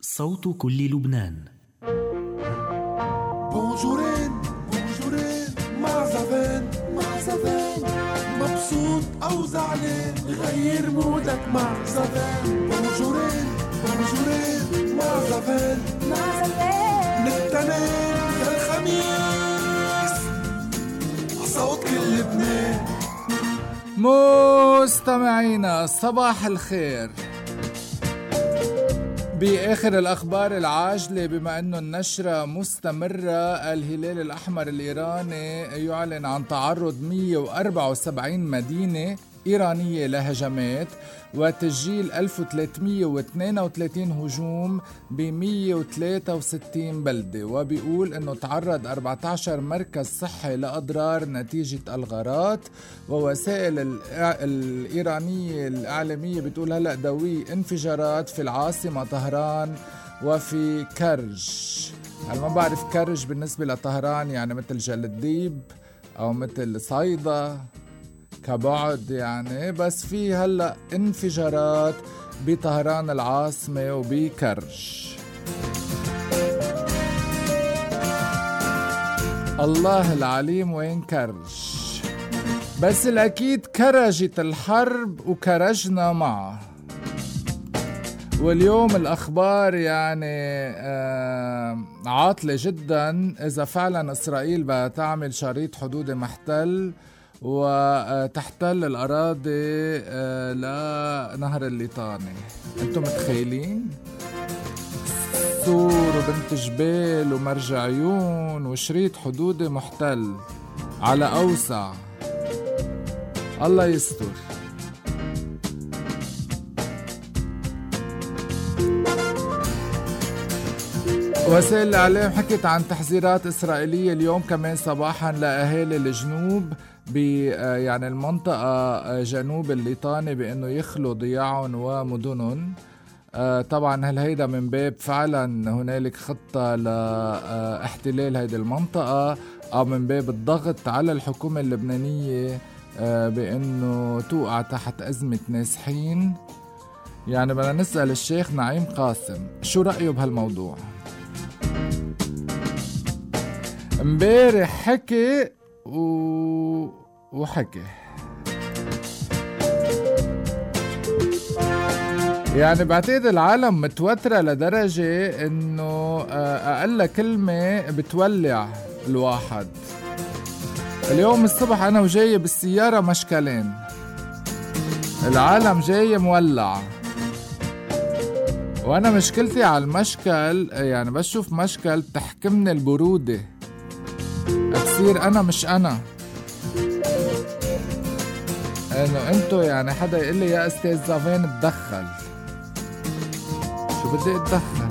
صوت كل لبنان. بونجورين بونجورين معزفين معزفين، مبسوط أو زعلان غير مودك مع زفان. بونجورين بونجورين معزفين معزفين، من التنين للخميس صوت كل لبنان. مستمعينا صباح الخير. بآخر الأخبار العاجلة، بما أنه النشرة مستمرة، الهلال الأحمر الإيراني يعلن عن تعرض 174 مدينة إيرانية لهجمات وتسجيل 1332 هجوم ب 163 بلدة، وبيقول أنه تعرض 14 مركز صحي لأضرار نتيجة الغارات. ووسائل الإيرانية الإعلامية بتقول هلأ دوي انفجارات في العاصمة طهران وفي كرج. هل ما بعرف كرج بالنسبة لطهران يعني مثل جلديب أو مثل صيدا كبعد يعني، بس في هلأ انفجارات بطهران العاصمة وبكرج. الله العليم وين كرج، بس الأكيد كرجت الحرب وكرجنا معه. واليوم الأخبار يعني عاطلة جدا. إذا فعلا إسرائيل بتعمل شريط حدود محتل وتحتل الأراضي لنهر الليطاني، أنتم متخيلين؟ سور وبنت جبال ومرج عيون وشريط حدود محتل على أوسع. الله يستر. وسائل الإعلام حكت عن تحذيرات إسرائيلية اليوم كمان صباحا لأهالي الجنوب يعني المنطقة جنوب الليطاني بأنه يخلوا ضياعهم ومدنهم. طبعا هل هيدا من باب فعلا هنالك خطة لاحتلال هيدي المنطقة، أو من باب الضغط على الحكومة اللبنانية بأنه توقع تحت أزمة نازحين؟ يعني بدنا نسأل الشيخ نعيم قاسم شو رأيه بهالموضوع. امبارح حكي وحكي، يعني بعتقد العالم متوترة لدرجة انه اقل كلمة بتولع الواحد. اليوم الصبح انا وجاي بالسيارة مشكلين، العالم جاي مولع، وانا مشكلتي على المشكل يعني بشوف مشكل تحكمني البرودة، بصير انا مش انا. انه انتو يعني حدا يقول لي يا استاذ زافين اتدخل، شو بدي اتدخل؟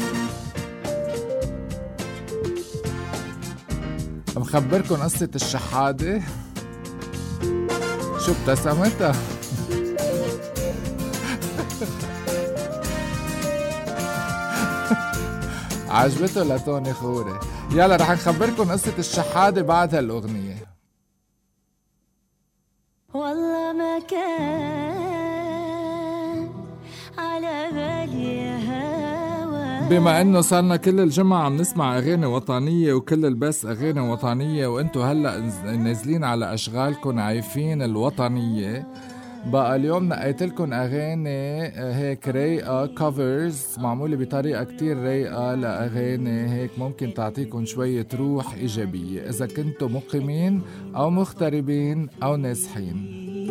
مخبركن قصة الشحادة شو ابتسمتها. عجبته لتوني خوري. يلا رح نخبركن قصة الشحادة بعد هالأغنية. والله ما كان على بالي هوا. بما انه صارنا كل الجمعة عم نسمع اغاني وطنية وكل البس اغاني وطنية، وانتو هلأ نازلين على اشغالكن عايفين الوطنية، بقى اليوم نقيتلكن أغاني هيك رايقة كوفرز معمولة بطريقة كتير رايقة لأغاني هيك ممكن تعطيكن شوية روح إيجابية إذا كنتوا مقيمين أو مغتربين أو نازحين.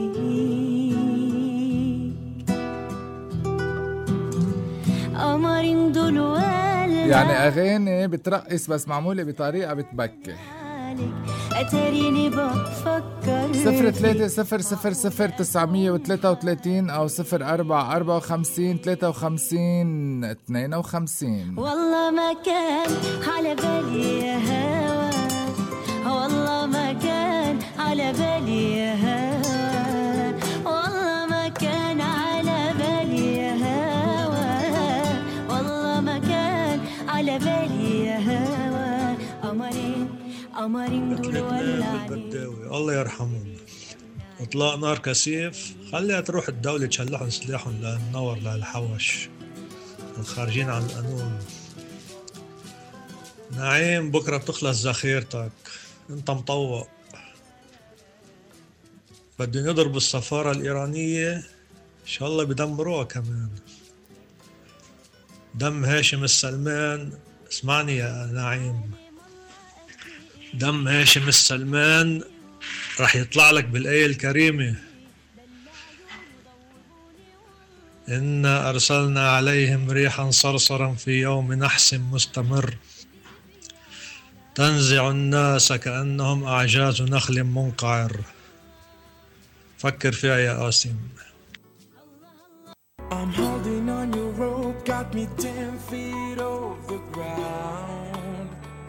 يعني أغاني بترقص بس معمولة بطريقة بتبكي. أتريني بفكر 03000933 أو 04545352. والله ما كان على بالي يا هوا، والله ما كان على بالي يا هوا، والله ما كان على بالي يا هوا، والله ما كان على بالي يا هوا. قمرين دول ولعني الله يرحمهم. اطلاق نار كثيف خليها تروح الدولة تشلحهم سلاحهم للنور للحوش. الخارجين عن القانون. نعيم بكرة بتخلص ذخيرتك، انت مطوق. بدهم يضربوا السفارة الإيرانية، إن شاء الله بدمروها كمان. دم هاشم السلمان، اسمعني يا نعيم، دم هاشم السلمان رح يطلع لك بالآية الكريمة: إنا أرسلنا عليهم ريحا صرصرا في يوم نحس مستمر تنزع الناس كأنهم أعجاز نخل منقعر. فكر فيها يا قاسم. I'm holding on your rope, got me 10 feet off the ground.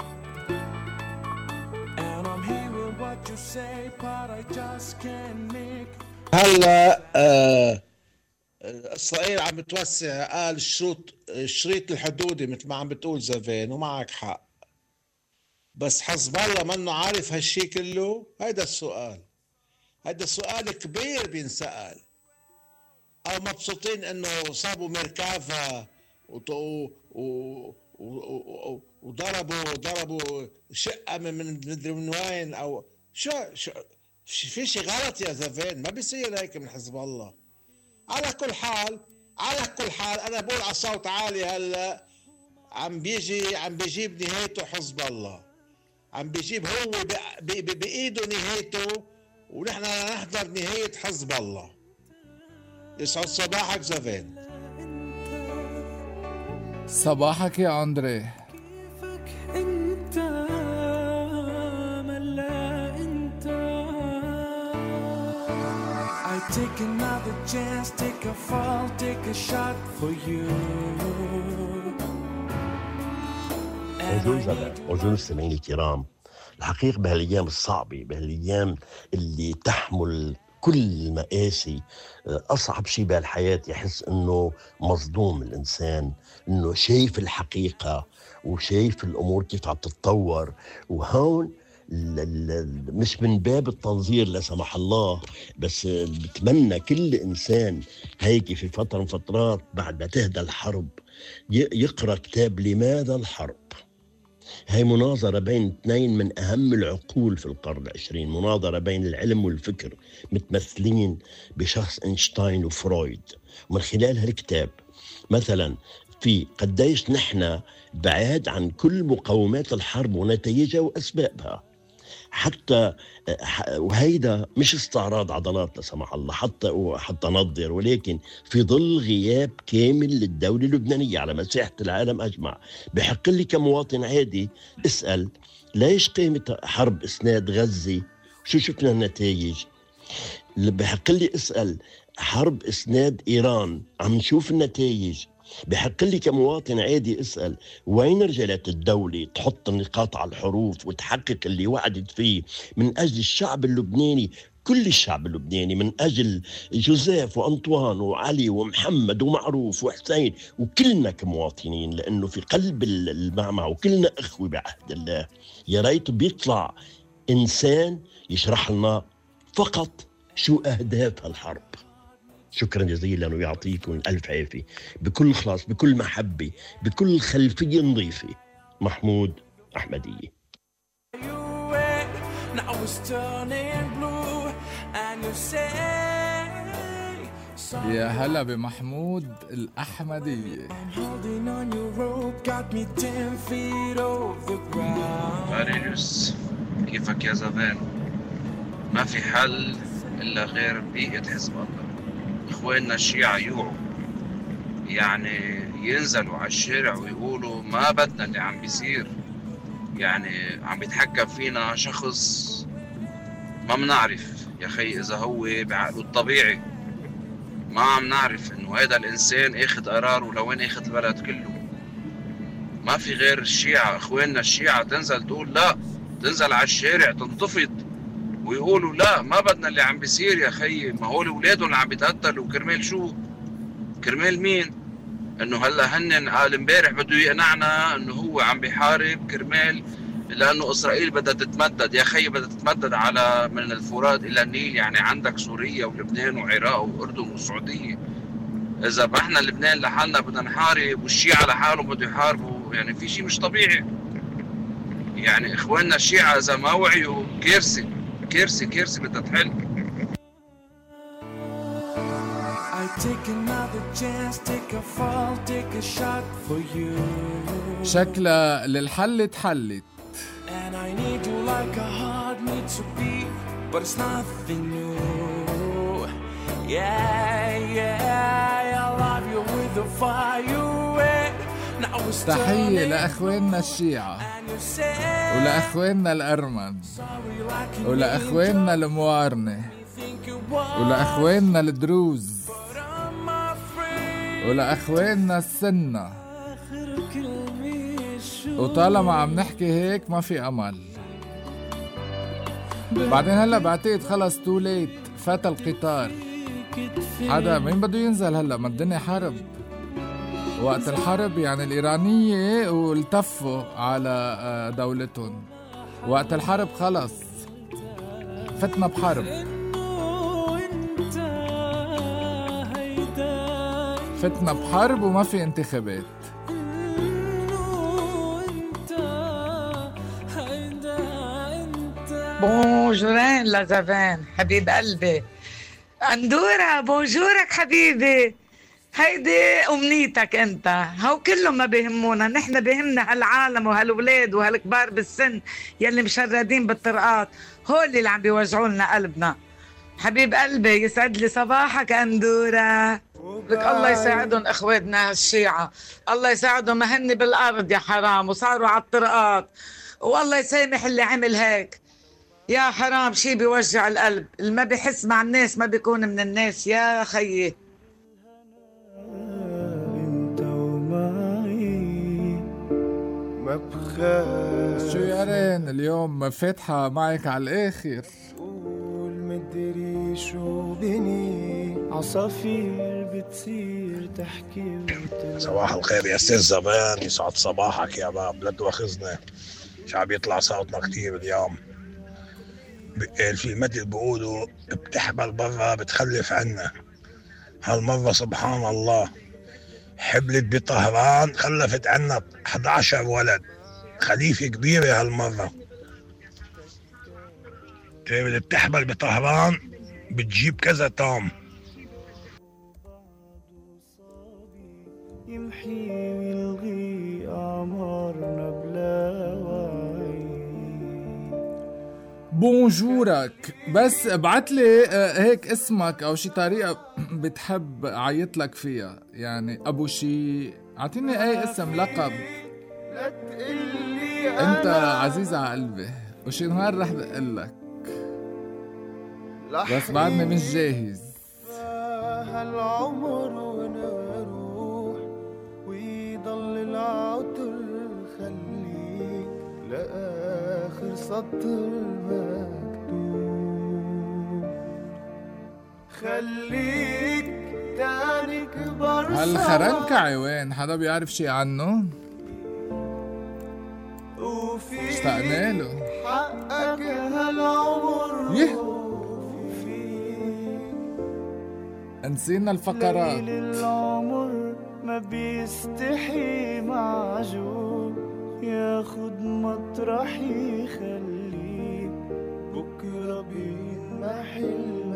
And I'm hearing what you say, but I just can't make. هلا إسرائيل عم بتوسع، قال الشريط الحدودي مثل ما عم بتقول زفين، ومعك حق، بس حزب الله منه عارف هالشي كله. هيدا السؤال كبير بينسأل. أو مبسوطين إنه صابوا ميركافا وضربوا شقة من مدري من وين، أو شو في شي غلط يا زفين، ما بيصير هيك من حزب الله. على كل حال أنا بقول على صوت عالي، هلا عم بيجيب نهايته حزب الله، عم بيجيب هو بإيده نهايته، ونحن نحضر نهاية حزب الله. يسعد صباحك زفين. صباحك يا أندري. كيفك انت ملا انت. I take another chance, take a fall, take a shot for you. بونجور المستمعين الكرام. الحقيقة بهالأيام الصعبة، بهالأيام اللي تحمل كل المآسي، أصعب شيء بهالحياة يحس إنه مصدوم الإنسان، إنه شايف الحقيقة وشايف الأمور كيف عم تتطور. وهون مش من باب التنظير لا سمح الله، بس بتمنى كل إنسان هيك في فترة من فترات بعد ما تهدى الحرب يقرأ كتاب لماذا الحرب. هاي مناظرة بين اثنين من أهم العقول في القرن العشرين، مناظرة بين العلم والفكر متمثلين بشخص إينشتاين وفرويد. ومن خلال هالكتاب مثلا في قديش نحن بعاد عن كل مقومات الحرب ونتائجها وأسبابها، حتى وهيدا مش استعراض عضلات لا سمح الله حتى نظر، ولكن في ظل غياب كامل للدولة اللبنانية على مساحة العالم أجمع. بحق لي كمواطن عادي اسأل ليش قيمة حرب إسناد غزة؟ شو شفنا النتائج؟ بحق لي اسأل حرب إسناد إيران، عم نشوف النتائج. بحق لي كمواطن عادي اسأل وين رجلت الدولة تحط النقاط على الحروف وتحقق اللي وعدت فيه من أجل الشعب اللبناني، كل الشعب اللبناني، من أجل جوزيف وأنطوان وعلي ومحمد ومعروف وحسين وكلنا كمواطنين، لأنه في قلب المعمعة وكلنا أخوة بعهد الله. يا ريت بيطلع إنسان يشرح لنا فقط شو أهداف الحرب. شكرا جزيلا ويعطيكم ألف عافية، بكل خلاص، بكل محبة، بكل خلفية نظيفة. محمود أحمدية. يا هلا بمحمود الأحمدية. مارينيوس، كيفك يا زمان؟ ما في حل إلا غير بيئة حزب الله. إخواننا الشيعة يوعوا، يعني ينزلوا على الشارع ويقولوا ما بدنا اللي عم بيصير. يعني عم بيتحكم فينا شخص ما منعرف يا خي إذا هو بعقله الطبيعي، ما عم نعرف إنه هذا الإنسان اخد قراره لوين اخد البلد كله. ما في غير الشيعة، إخواننا الشيعة تنزل تقول لا، تنزل على الشارع تنتفض ويقولوا لا ما بدنا اللي عم بيصير يا خيي. ما هو اولادهم اللي عم بيتقتلوا كرمال شو؟ كرمال مين؟ انه هلا هنن قال امبارح بده يقنعنا انه هو عم بيحارب كرمال لانه اسرائيل بدها تتمدد. يا خيي بدها تتمدد على من الفرات الى النيل، يعني عندك سوريا ولبنان وعراق واردن والسعوديه. اذا احنا لبنان لحالنا بدنا نحارب والشيعة لحالهم بده يحاربوا، يعني في شيء مش طبيعي. يعني اخواننا الشيعة اذا ما وعيوا كارثة كارثة كارثة بدها تحل. شكلها للحل اتحلت. And I need you like a heart needs to beat, but it's nothing new. Yeah, I love you with the fire. Now it's تحية لأخواننا الشيعة ولأخواننا الأرمن ولأخواننا الموارنة ولأخواننا الدروز ولأخواننا السنة. وطالما عم نحكي هيك ما في أمل. بعدين هلأ بعتقد خلص تو ليت، فات القطار. حدا مين بده ينزل هلأ؟ ما الدنيا حرب. وقت الحرب يعني الإيرانية والتفوا على دولتهم. وقت الحرب خلص فتنا بحرب، فتنا بحرب وما في انتخابات. بونجورين لازافين حبيب قلبي. اندورا بونجورك حبيبي. هيدي أمنيتك أنت. هو كلهم ما بيهمونا، نحن بيهمنا هالعالم وهالولاد وهالكبار بالسن يلي مشردين بالطرقات، هول اللي عم بيوجعوا لنا قلبنا. حبيب قلبي يسعد لي صباحك أندورا. لك الله يساعدهم اخواتنا الشيعة، الله يساعدهم، ما هن بالأرض يا حرام وصاروا على الطرقات، والله يسامح اللي عمل هيك. يا حرام شي بيوجع القلب، اللي ما بيحس مع الناس ما بيكون من الناس يا خيي. شو يا رين اليوم فاتحة معك على الآخر؟ قول مدري شو بني عصافير بتصير تحكي. صباح الخير يا استاذ زمان، يسعد صباحك يا باب. لا تواخذنا مش عم يطلع صوتنا كتير اليوم. في مثل بيقولوا بتحبل برا بتخلف عنا. هالمرة سبحان الله حبلت بطهران خلفت عنا 11 ولد، خليفة كبيرة هالمرة. اللي بتحبل بطهران بتجيب كذا تام. يمحي ويلغي أعمارنا بلا وعي. بونجورك، بس ابعتلي هيك اسمك او شي طريقة بتحب عيطلك فيها، يعني ابو شي، اعطيني اي اسم لقب انت عزيز على قلبي، وشي نهار رح دقلك بس بعدني مش جاهز. هالعمر ونروح ويضل العطر خليك لآخر سطر مكتوب. خليك تاني كبر. هالخرنكعي وين؟ حدا بيعرف شي عنه؟ اشتقنا له. حقك هالعمر نسينا الفقرات. العمر ما بيستحي معجون، ياخد مطرحي خليه بكرة بينمحي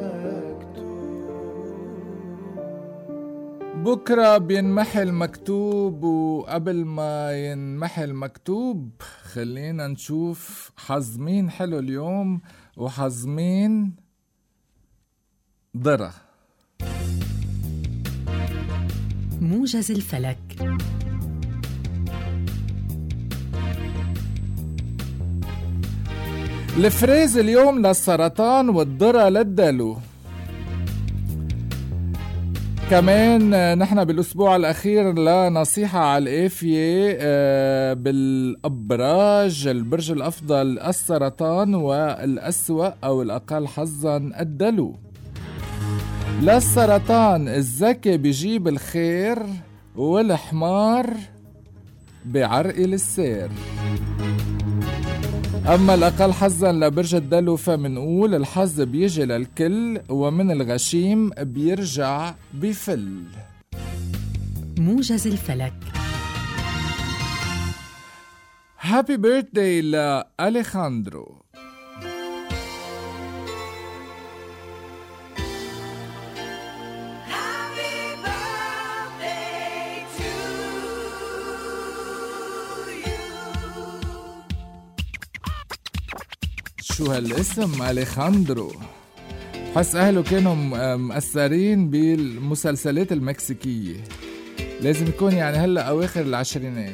المكتوب. بكرة بينمحي المكتوب، وقبل ما ينمحي المكتوب خلينا نشوف حظ مين حلو اليوم وحظ مين ضرة. موجز الفلك. الفريز اليوم للسرطان والضرة للدلو. كمان نحن بالأسبوع الأخير لنصيحة على الآفية بالأبراج. البرج الأفضل السرطان، والأسوأ أو الأقل حظاً الدلو. للسرطان الذكي بيجيب الخير، والحمار بعرقل السير. أما الأقل حظاً لبرج الدلو فمنقول الحظ بيجي للكل، ومن الغشيم بيرجع بفل. موجز الفلك. هابي بيرثداي لأليخاندرو. شو هالاسم أليخاندرو؟ حس أهله كانوا مؤثرين بالمسلسلات المكسيكية، لازم يكون يعني هلأ أواخر العشرينات.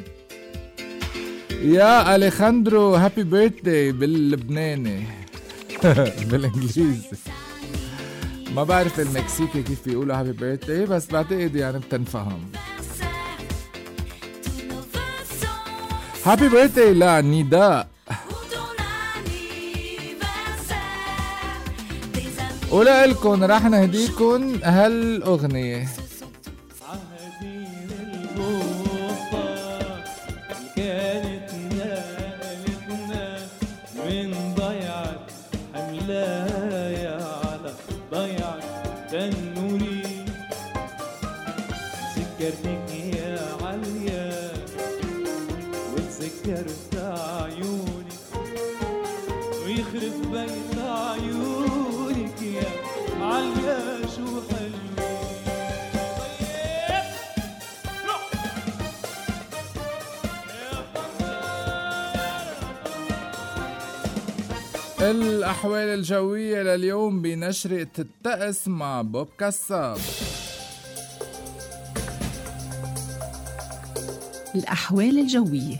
يا أليخاندرو هابي بيرثداي باللبناني بالإنجليزي. ما بعرف المكسيكي كيف بيقولوا هابي بيرثداي، بس بعتقد يعني بتنفهم. هابي بيرثداي لنداء. ولكن راح نهديكن هالأغنية. كانت نقلتنا من ضيعة حملايا على ضيعة تنوري. سكرتك يا عليا وتسكرت عيوني، ويخرب بيت عيونك يا عليا شو حلو. الأحوال الجوية لليوم بنشرة الطقس مع بوب كساب. الأحوال الجوية.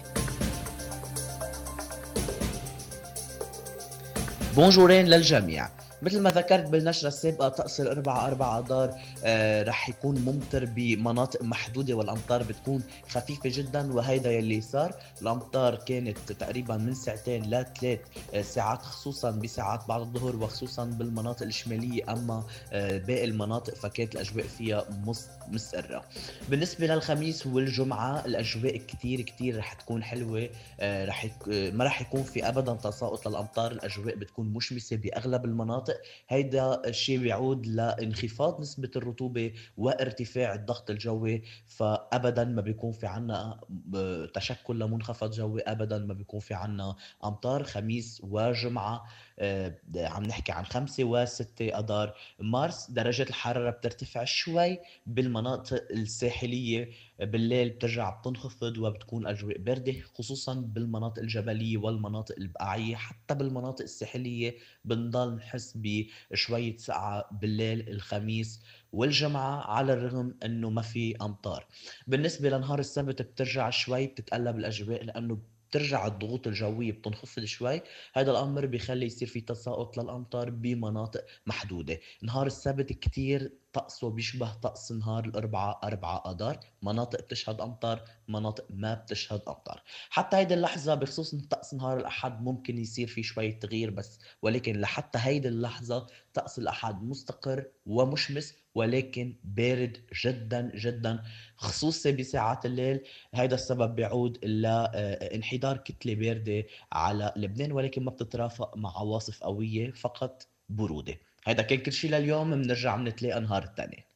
بونجورين للجميع. مثل ما ذكرت بالنشرة السابقة، طقس الأربعاء 4 آذار رح يكون ممطر بمناطق محدودة، والأمطار بتكون خفيفة جدا. وهيدا يلي صار. الأمطار كانت تقريبا من 2 ل 3 ساعات، خصوصا بساعات بعد الظهر وخصوصا بالمناطق الشمالية. أما باقي المناطق فكانت الأجواء فيها مستقرة. بالنسبة للخميس والجمعة الأجواء كتير رح تكون حلوة. ما رح يكون في أبدا تساقط للأمطار. الأجواء بتكون مشمسة بأغلب المناطق. هيدا الشيء بيعود لانخفاض نسبة الرطوبة وارتفاع الضغط الجوي، فأبدا ما بيكون في عنا تشكل لمنخفض جوي، أبدا ما بيكون في عنا أمطار. خميس وجمعة عم نحكي عن 5 و6 آذار مارس. درجات الحرارة بترتفع شوي بالمناطق الساحلية، بالليل بترجع بتنخفض وبتكون أجواء باردة، خصوصا بالمناطق الجبلية والمناطق البقعية. حتى بالمناطق الساحلية بنضل نحس بشوية سقعة بالليل الخميس والجمعة، على الرغم انه ما في امطار. بالنسبة لنهار السبت بترجع شوي بتتقلب الاجواء، لانه بترجع الضغوط الجوية بتنخفض شوي. هذا الامر بيخلي يصير في تساقط للامطار بمناطق محدودة. نهار السبت كتير طقسه بيشبه طقس نهار الأربعاء 4 آذار، مناطق بتشهد أمطار، مناطق ما بتشهد أمطار. حتى هيدي اللحظة بخصوص طقس نهار الأحد ممكن يصير في شوية تغيير بس، ولكن لحتى هيدي اللحظة طقس الأحد مستقر ومشمس، ولكن بارد جدا جدا، خصوصا بساعات الليل. هيدا السبب بيعود إلى انحدار كتلة باردة على لبنان، ولكن ما بتترافق مع عواصف قوية، فقط برودة. هيدا كان كل شي لليوم. منرجع منتلاقى نهار التاني.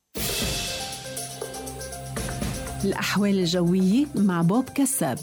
الأحوال الجوية مع بوب كساب.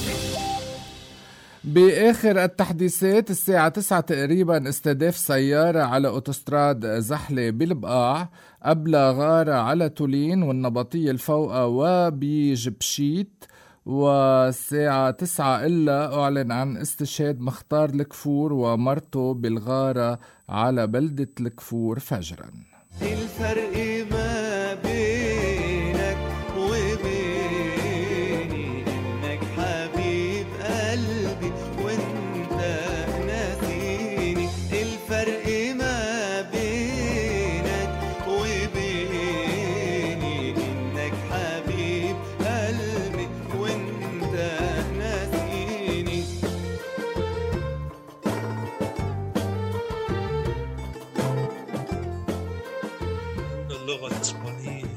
بآخر التحديثات الساعة 9 تقريبا استهداف سيارة على أوتوستراد زحلة بالبقاع، قبل غارة على تولين والنبطية الفوقة وبجبشيت. والساعة 9 إلا أعلن عن استشهاد مختار الكفور ومرته بالغارة على بلدة الكفور فجرا. الفرق ما بينك وبيني إنك حبيب قلبي وانت ناسيني. الفرق ما بينك وبيني إنك حبيب قلبي وانت ناسيني. اللغة الإسبانية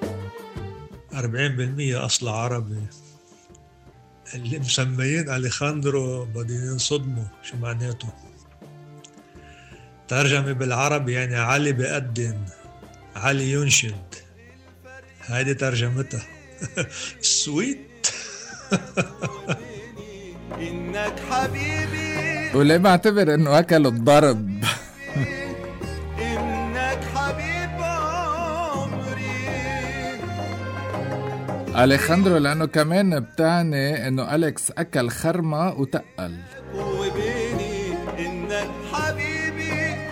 40% أصل عربي. اللي مسميين أليخاندرو بدين ينصدموا شو معناته. ترجمة بالعربي يعني علي بيقدم، علي ينشد. هيدي ترجمتها. سويت. إنك حبيبي وليه بعتبر انه اكلوا الضرب. إنك حبيب عمري. اليخاندرو لانه كمان بتعني انه أليكس اكل خرمة وتقل. وبيني إنك حبيبي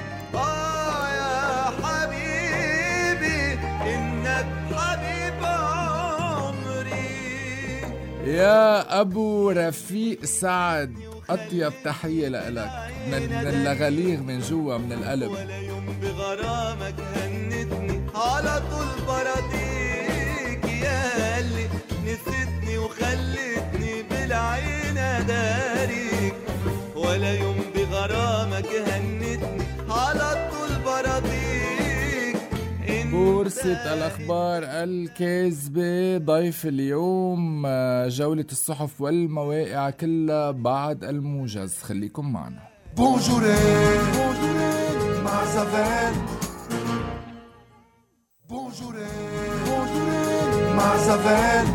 يا حبيبي إنك حبيب عمري. يا ابو رفيق سعد اطيب تحية لك من اللغليغ من جوا من القلب. ولا يوم بغرامك هنتني على طول برضيك يا اللي نسيتني وخلتني بالعين اداريك. ولا يوم بغرامك هنتني على طول برضيك. بورصة الأخبار الكاذبة ضيف اليوم جولة الصحف والمواقع كلها بعد الموجز. خليكم معنا. بونجورين مع زفان. بونجورين مع زفان.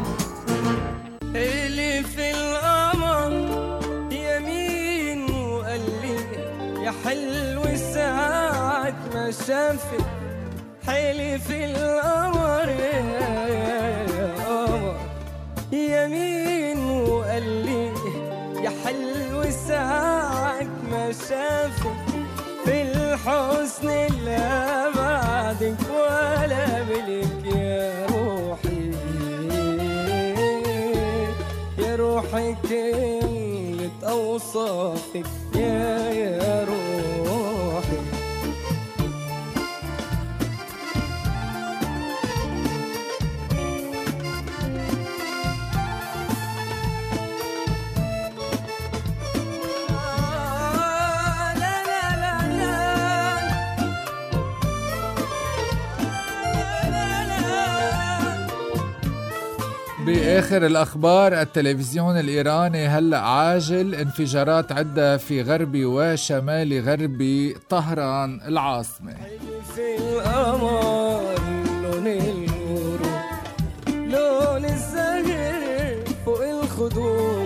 اللي في القمر يمين وقال لي يا حلو ساعة ما شافت. حيلي في القمر يا قمر يمين وقال لي يا حلو ساعة ما شافت. في الحسن لا بعدك ولا بلك يا روحي يا روحي كلمة أوصافك يا روحي. بآخر الأخبار التلفزيون الإيراني هلأ عاجل انفجارات عدة في غربي وشمالي غربي طهران العاصمة. في القمر لون النور لون الزهر فوق الخدود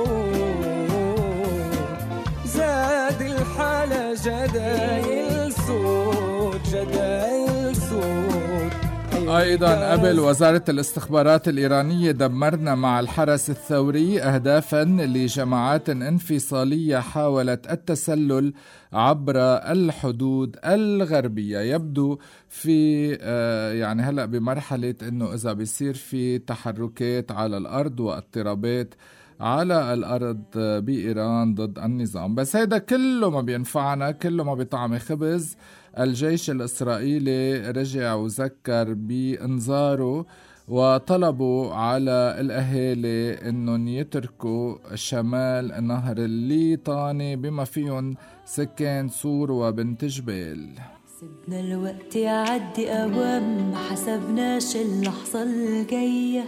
زاد الحالة جدايل صوت جدايل صوت. أيضا قبل وزارة الاستخبارات الإيرانية دمرنا مع الحرس الثوري أهدافا لجماعات انفصالية حاولت التسلل عبر الحدود الغربية. يبدو في يعني هلأ بمرحلة أنه إذا بيصير في تحركات على الأرض واضطرابات على الأرض بإيران ضد النظام، بس هيدا كله ما بينفعنا، كله ما بيطعم خبز. الجيش الإسرائيلي رجع وذكر بإنذاره وطلبوا على الأهالي أنهم يتركوا شمال نهر الليطاني بما فيهم سكان صور وبنت جبال. سيبنا الوقت يعدي أوام ما حسبناش اللحظة الجاية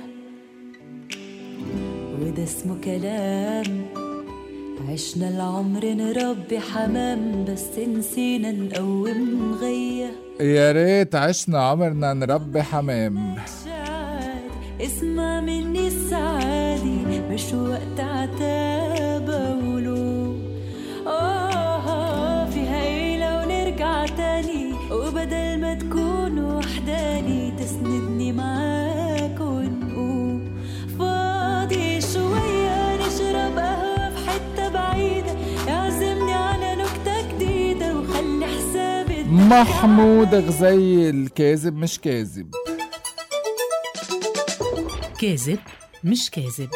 وده اسمه كلام. عشنا العمر نربي حمام بس نسينا نقوم غية. يا ريت عشنا عمرنا نربي حمام. اسمع مني السعادي مش وقت عتابة ولو فيها ايه لو نرجع تاني وبدل ما تكون وحداني تسندني معاك ونقوم فاضي شوية نشرب قهوة في حتة بعيدة اعزمني على نكتة جديدة وخلي حسابي. محمود غزيل كاذب مش كاذب. كاذب مش كاذب.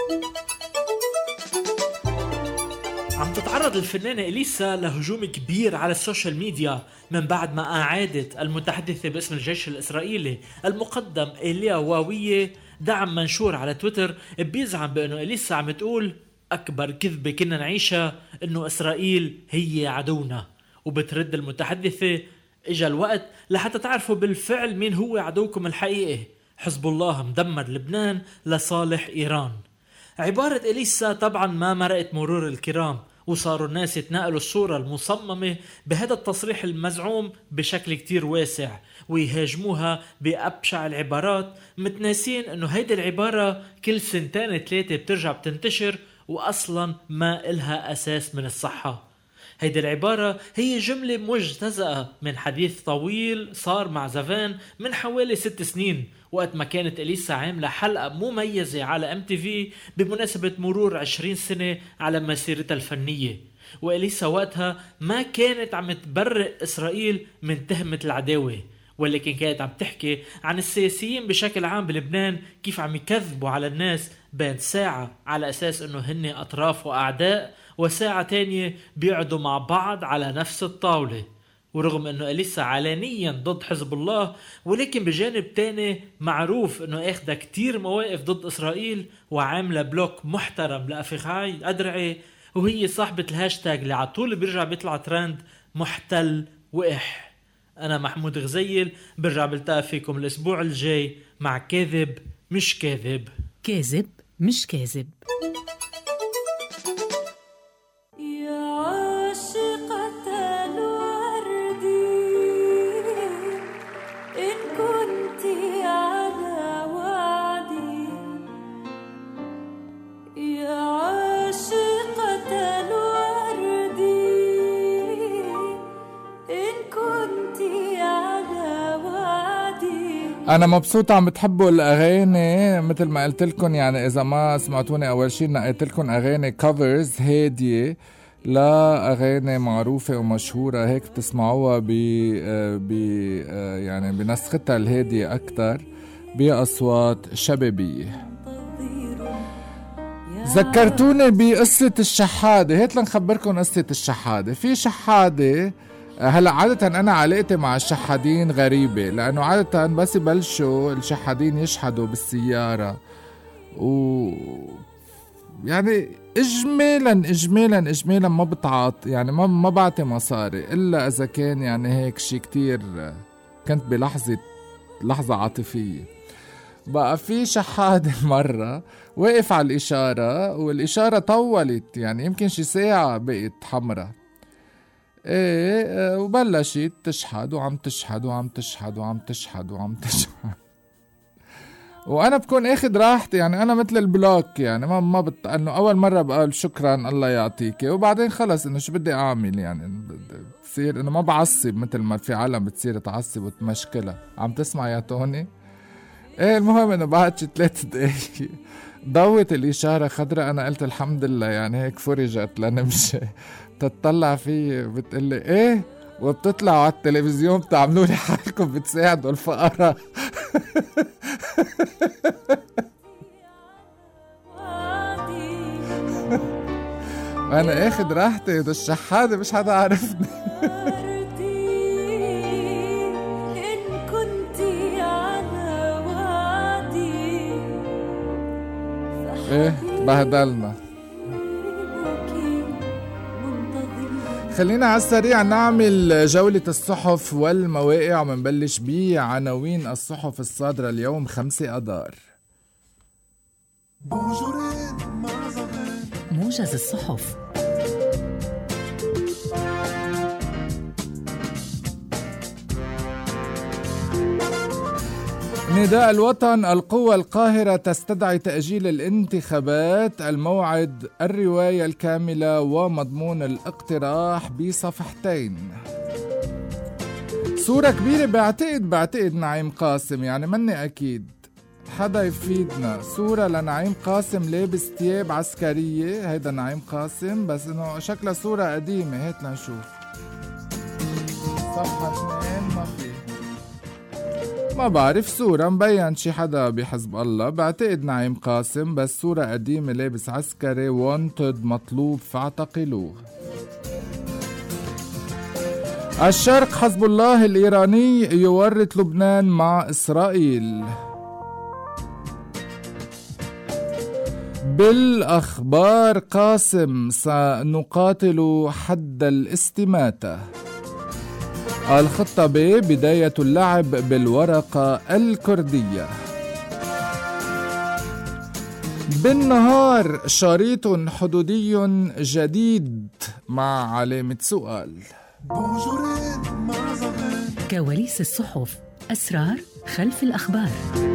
عم تتعرض الفنانة إليسا لهجوم كبير على السوشيال ميديا من بعد ما أعادت المتحدثة باسم الجيش الإسرائيلي المقدم إيليا واوية دعم منشور على تويتر بيزعم بأنه إليسا عم تقول أكبر كذبة كنا نعيشها أنه إسرائيل هي عدونا. وبترد المتحدثة إجا الوقت لحتى تعرفوا بالفعل مين هو عدوكم الحقيقي. حزب الله مدمر لبنان لصالح إيران. عبارة إليسا طبعا ما مرقت مرور الكرام وصاروا الناس يتناقلوا الصورة المصممة بهذا التصريح المزعوم بشكل كتير واسع ويهاجموها بأبشع العبارات، متناسين انه هيدي العبارة كل 2-3 بترجع بتنتشر وأصلا ما إلها أساس من الصحة. هيدي العبارة هي جملة مجتزأة من حديث طويل صار مع زافان من حوالي 6 سنين، وقت ما كانت إليسا عاملة حلقة مميزة على MTV بمناسبة مرور 20 سنة على مسيرتها الفنية. وإليسا وقتها ما كانت عم تبرئ إسرائيل من تهمة العداوة، ولكن كانت عم تحكي عن السياسيين بشكل عام بلبنان كيف عم يكذبوا على الناس بين ساعة على أساس أنه هن أطراف وأعداء، وساعة تانية بيقعدوا مع بعض على نفس الطاولة. ورغم أنه إليسا علانيا ضد حزب الله، ولكن بجانب تاني معروف أنه أخذ كتير مواقف ضد إسرائيل وعاملة بلوك محترم لأفيخاي أدرعي، وهي صاحبة الهاشتاج اللي على طول بيرجع بيطلع ترند محتل وإح. أنا محمود غزيل، برجع بلتقى فيكم الأسبوع الجاي مع كاذب مش كاذب. كاذب مش كاذب. أنا مبسوطة عم بتحبوا الأغاني مثل ما قلت لكم. يعني إذا ما سمعتوني أول شيء نقيت لكم أغاني كفرز هادية لأغاني معروفة ومشهورة، هيك بتسمعوها يعني بنسختها الهادية أكتر بأصوات شبابية. ذكرتوني بقصة الشحادة، هيك لنخبركم قصة الشحادة. في شحادة هلا عادة أنا علاقتي مع الشحادين غريبة، لأنه عادة بس يبلشوا الشحادين يشحدوا بالسيارة يعني إجمالا ما بتعاط، يعني ما بعطي مصاري إلا إذا كان يعني هيك شي كتير كنت بلحظة عاطفية. بقى في شحاد مرة واقف على الإشارة، والإشارة طولت يعني يمكن شي ساعة بقت حمرة. ايه وبلشت تشحد وعم تشحد وانا بكون اخد راحتي، يعني انا مثل البلوك، يعني ما انه اول مرة بقول شكرا الله يعطيك، وبعدين خلص انه شو بدي اعمل، يعني بتصير انه ما بعصب مثل ما في عالم بتصير تعصب وتمشكلها. عم تسمع يا توني؟ ايه المهم انه بعد 3 دقايق ضوت الاشارة خضراء. انا قلت الحمد لله، يعني هيك فرجت لنمشي. تطلع فيه بتقلي ايه، وبتطلعوا على التلفزيون بتعملوا لي حالكم بتساعدوا الفقراء. انا اخد راحتي، ده الشحاده مش حدا عارفني. ايه بهدلنا. خلينا على السريع نعمل جولة الصحف والمواقع، ومنبلش بعناوين الصحف الصادرة اليوم 5 أذار. موجز الصحف. نداء الوطن، القوى القاهرة تستدعي تأجيل الانتخابات، الموعد الرواية الكاملة ومضمون الاقتراح بصفحتين. صورة كبيرة بعتقد نعيم قاسم، يعني مني أكيد حدا يفيدنا. صورة لنعيم قاسم لابس ثياب عسكرية، هيدا نعيم قاسم، بس انه شكلها صورة قديمة. هات لنشوف صفحة 2. ما في، ما بعرف، صورة مبين شي حدا بحزب الله، بعتقد نعيم قاسم، بس صورة قديمة لابس عسكري، وانتد مطلوب فاعتقلوه. الشرق، حزب الله الإيراني يورط لبنان مع إسرائيل. بالأخبار، قاسم سنقاتل حد الاستماتة. الخطة ب، بداية اللعب بالورقة الكردية. بالنهار شريط حدودي جديد مع علامة سؤال. كواليس الصحف، أسرار خلف الأخبار.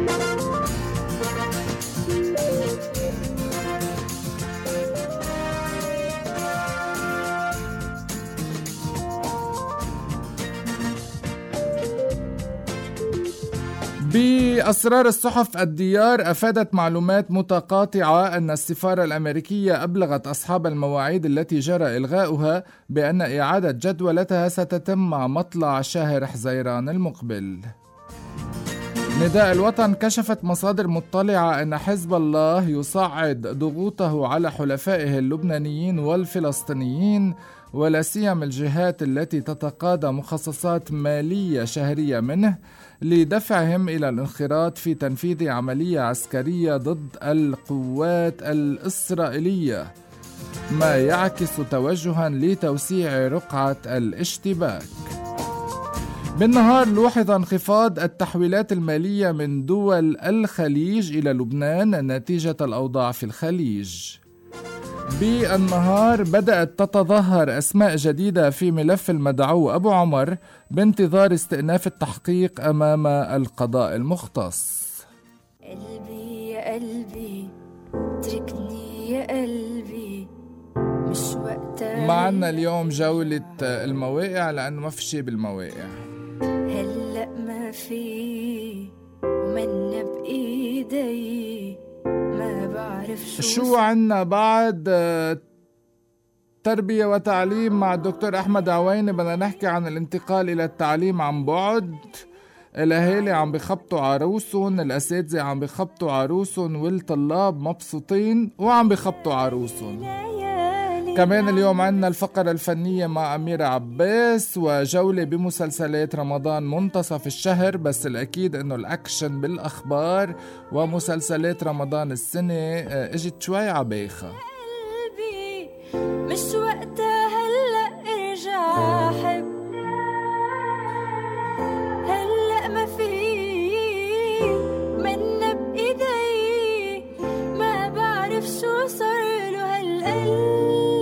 بأسرار الصحف الديار أفادت معلومات متقاطعة أن السفارة الأمريكية أبلغت أصحاب المواعيد التي جرى إلغاؤها بأن إعادة جدولتها ستتم مع مطلع شهر حزيران المقبل. نداء الوطن كشفت مصادر مطلعة أن حزب الله يصعد ضغوطه على حلفائه اللبنانيين والفلسطينيين ولا سيما الجهات التي تتقاضى مخصصات مالية شهرية منه لدفعهم إلى الانخراط في تنفيذ عملية عسكرية ضد القوات الإسرائيلية، ما يعكس توجها لتوسيع رقعة الاشتباك. بالنهار لوحظ انخفاض التحويلات المالية من دول الخليج إلى لبنان نتيجة الأوضاع في الخليج. بالنهار بدأت تتظاهر أسماء جديدة في ملف المدعو أبو عمر بانتظار استئناف التحقيق أمام القضاء المختص. قلبي يا قلبي تركني يا قلبي مش وقتها. معنا اليوم جولة المواقع لأنه ما في شيء بالمواقع هلأ ما في ومنا بإيدي ما بعرف شو عنا بعد. تربية وتعليم مع الدكتور أحمد عويني. بدنا نحكي عن الانتقال إلى التعليم عن بعد. الأهالي عم بخبطوا عروسهم، الأساتذة عم بخبطوا عروسهم، والطلاب مبسوطين وعم بخبطوا عروسهم. كمان اليوم عنا الفقرة الفنية مع أميرة عباس وجولة بمسلسلات رمضان منتصف الشهر، بس الأكيد أنه الأكشن بالأخبار ومسلسلات رمضان السنة اجت شوي عبايخة. قلبي مش وقتها هلأ ارجع حب، هلأ ما في منا بإيدي ما بعرف شو صار له هالقلب.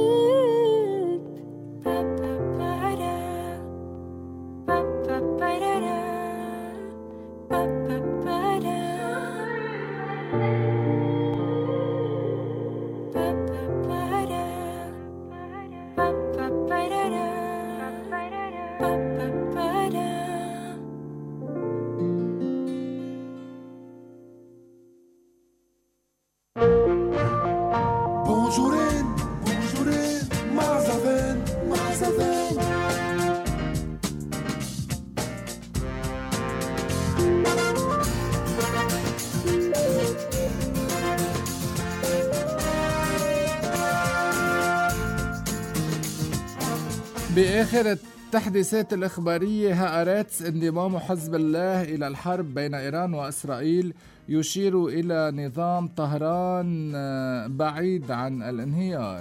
بآخر التحديثات الإخبارية، هآراتس انضمام حزب الله إلى الحرب بين إيران وإسرائيل يشير إلى نظام طهران بعيد عن الانهيار.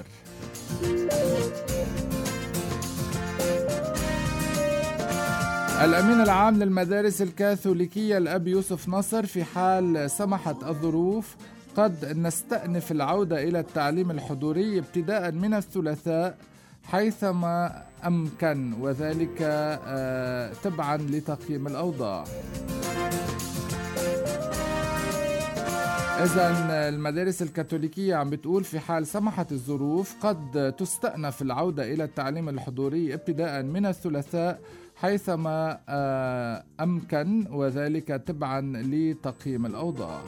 الأمين العام للمدارس الكاثوليكية الأب يوسف نصر: في حال سمحت الظروف قد نستأنف العودة إلى التعليم الحضوري ابتداء من الثلاثاء حيثما أمكن، وذلك تبعا لتقييم الأوضاع. إذن المدارس الكاثوليكية عم بتقول في حال سمحت الظروف قد تستأنف العودة إلى التعليم الحضوري ابتداء من الثلاثاء حيثما أمكن، وذلك تبعا لتقييم الأوضاع.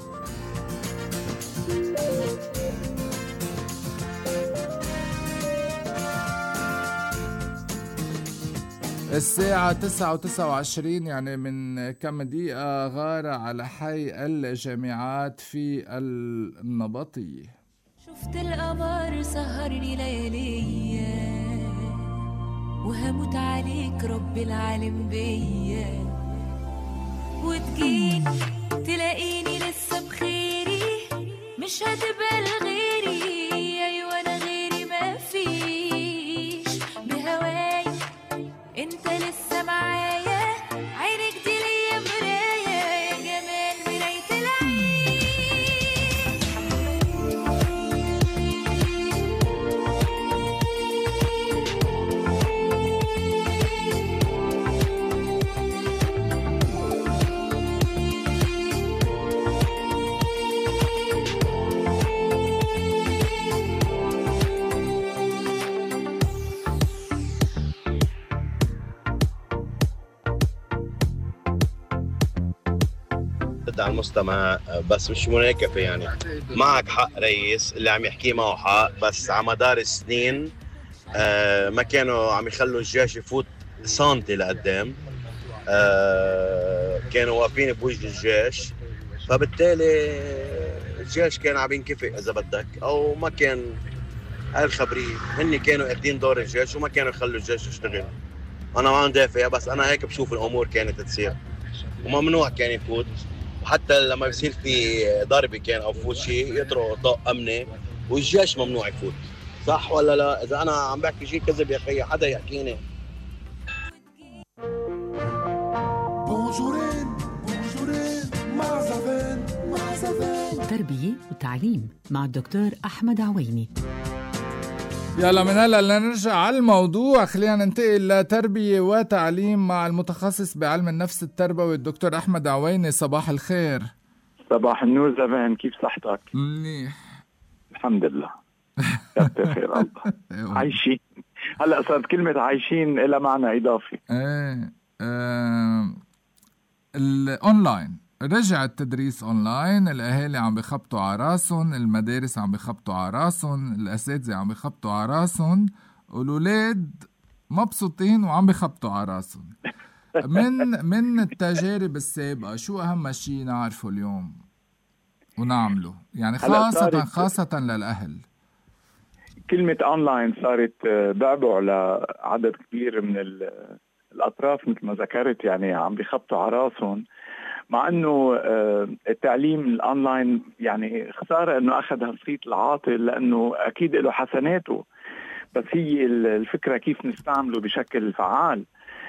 الساعة 9:29 يعني من كم دقيقة غارة على حي الجامعات في النبطية. شفت القمر سهرني لياليا وهموت عليك رب العالم بيا، وتجيني تلاقيني لسه بخيري مش هتبقى لغيري. أيوة أنا غيري ما فيش بهواي، انت لسه معايا، عينك دي ليا مراية، يا جمال مراية العين. تحدى على المستمع، بس مش مناكفة يعني. معك حق ريس، اللي عم يحكيه معه حق، بس على مدار السنين ما كانوا عم يخلوا الجيش يفوت سنتي لقدام، كانوا واقفين بوجه الجيش، فبالتالي الجيش كان عم ينكفئ إذا بدك، أو ما كان. هالخبرية هن كانوا قادين دور الجيش وما كانوا يخلوا الجيش يشتغل. أنا ما عم دافع، بس أنا هيك بشوف الأمور كانت تصير، وممنوع كان يفوت. وحتى لما يصير في ضربة كان أو فوت شيء يطرقوا طاق أمني، والجيش ممنوع يفوت. صح ولا لا؟ إذا أنا عم بحكي شيء كذب يا خي حدا يحكيني. تربية وتعليم مع الدكتور أحمد عويني. يلا من هلا لنرجع على الموضوع. خلينا ننتقل لتربية وتعليم مع المتخصص بعلم النفس التربوي الدكتور أحمد عويني. صباح الخير. صباح النور زمان، كيف صحتك؟ منيح الحمد لله. كتر خير الله. عايشين. هلا صارت كلمة عايشين إلى معنى إضافي. الأونلاين، رجع التدريس أونلاين، الأهالي عم بخبطوا عراسهم، المدارس عم بخبطوا عراسهم، الأساتذة عم بخبطوا عراسهم، والولاد مبسوطين وعم بخبطوا عراسهم. من التجارب السابقة شو أهم شيء نعرفه اليوم ونعمله، يعني خاصة للأهل؟ كلمة أونلاين صارت بعبع لعدد كبير من الأطراف مثل ما ذكرت، يعني عم بخبطوا عراسهم، مع انه التعليم الاونلاين يعني خساره انه اخذ هالصيت العاطل، لانه اكيد له حسناته، بس هي الفكره كيف نستعمله بشكل فعال.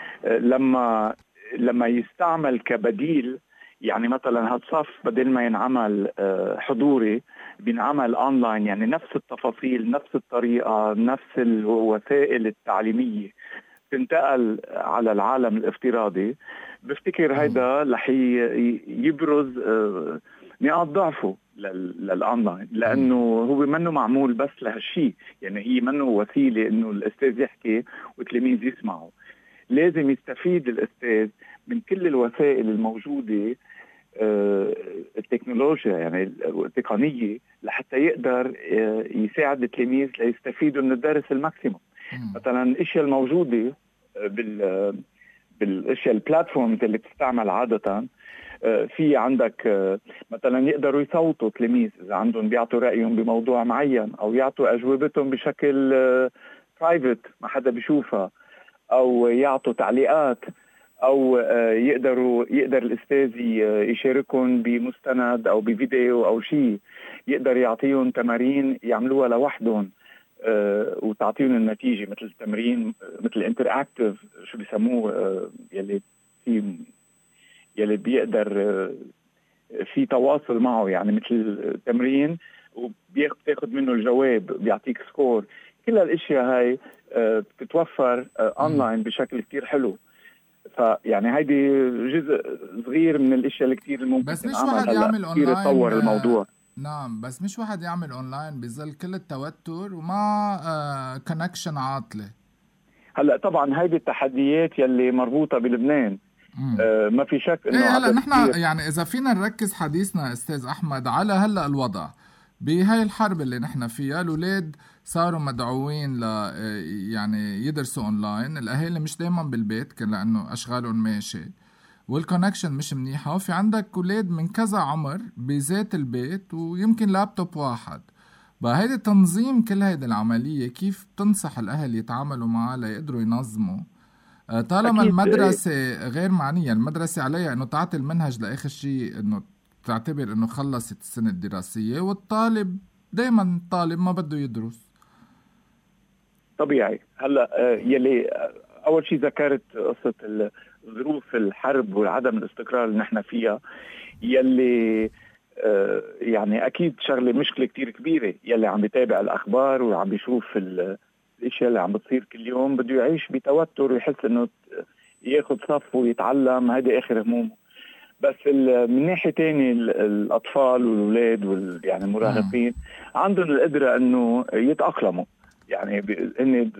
لما يستعمل كبديل، يعني مثلا هالصف بدل ما ينعمل حضوري بينعمل اونلاين، يعني نفس التفاصيل، نفس الطريقه، نفس الوسائل التعليميه تنتقل على العالم الافتراضي. بفتكر هيدا رح يبرز نقاط ضعفه للأونلاين، لأنه هو منه معمول بس لهالشي، يعني هي منه وسيلة إنه الأستاذ يحكي والتلاميذ يسمعوا. لازم يستفيد الأستاذ من كل الوسائل الموجودة التكنولوجيا يعني التقنية، لحتى يقدر يساعد التلاميذ ليستفيدوا من الدرس الماكسيموم. مثلا الاشياء الموجودة بالاشياء البلاتفورمز اللي بتستعمل عادة، في عندك مثلا يقدروا يصوتوا تلاميذ اذا عندهم بيعطوا رايهم بموضوع معين، او يعطوا اجوبتهم بشكل برايفت ما حدا بيشوفها، او يعطوا تعليقات، او يقدر الاستاذ يشاركهم بمستند او بفيديو او شيء، يقدر يعطيهم تمارين يعملوها لوحدهم وتعطيهم النتيجة، مثل التمرين مثل انتراكتيف شو بيسموه، يلي بيقدر في تواصل معه، يعني مثل تمرين وبياخد منه الجواب بيعطيك سكور. كل هالاشياء هاي بتتوفر اونلاين بشكل كتير حلو. فيعني هيدي جزء صغير من الاشياء اللي كتير ممكن تنعمل كتير يتطور الموضوع. نعم، بس مش واحد يعمل اونلاين بيظل كل التوتر وما كونكشن عاطله. هلا طبعا هيدي التحديات يلي مربوطه بلبنان، ما في شك انه هلا نحن يعني اذا فينا نركز حديثنا استاذ احمد على هلا الوضع بهاي الحرب اللي نحن فيها. الأولاد صاروا مدعوين يعني يدرسوا اونلاين، الاهالي مش دايما بالبيت لانه اشغالهم ماشي والكونكشن مش منيحة، وفي عندك أولاد من كذا عمر بذات البيت ويمكن لابتوب واحد. بقى هيدا تنظيم كل هيدا العملية، كيف تنصح الأهل يتعاملوا معها ليقدروا ينظموا؟ طالما المدرسة غير معنية، المدرسة عليها أنه تعطي المنهج لآخر شيء، أنه تعتبر أنه خلصت السنة الدراسية، والطالب دايما الطالب ما بده يدرس طبيعي. هلأ يلي أول شيء ذكرت قصة ظروف الحرب وعدم الاستقرار اللي نحن فيها، يلي يعني أكيد شغلة مشكلة كتير كبيرة. يلي عم بيتابع الأخبار وعم بيشوف الاشياء اللي عم بتصير كل يوم بده يعيش بتوتر ويحس انه ياخد صف ويتعلم، هذا اخر همومه. بس من ناحيه تاني الاطفال والولاد يعني المراهقين عندهم القدره انه يتاقلموا، يعني ان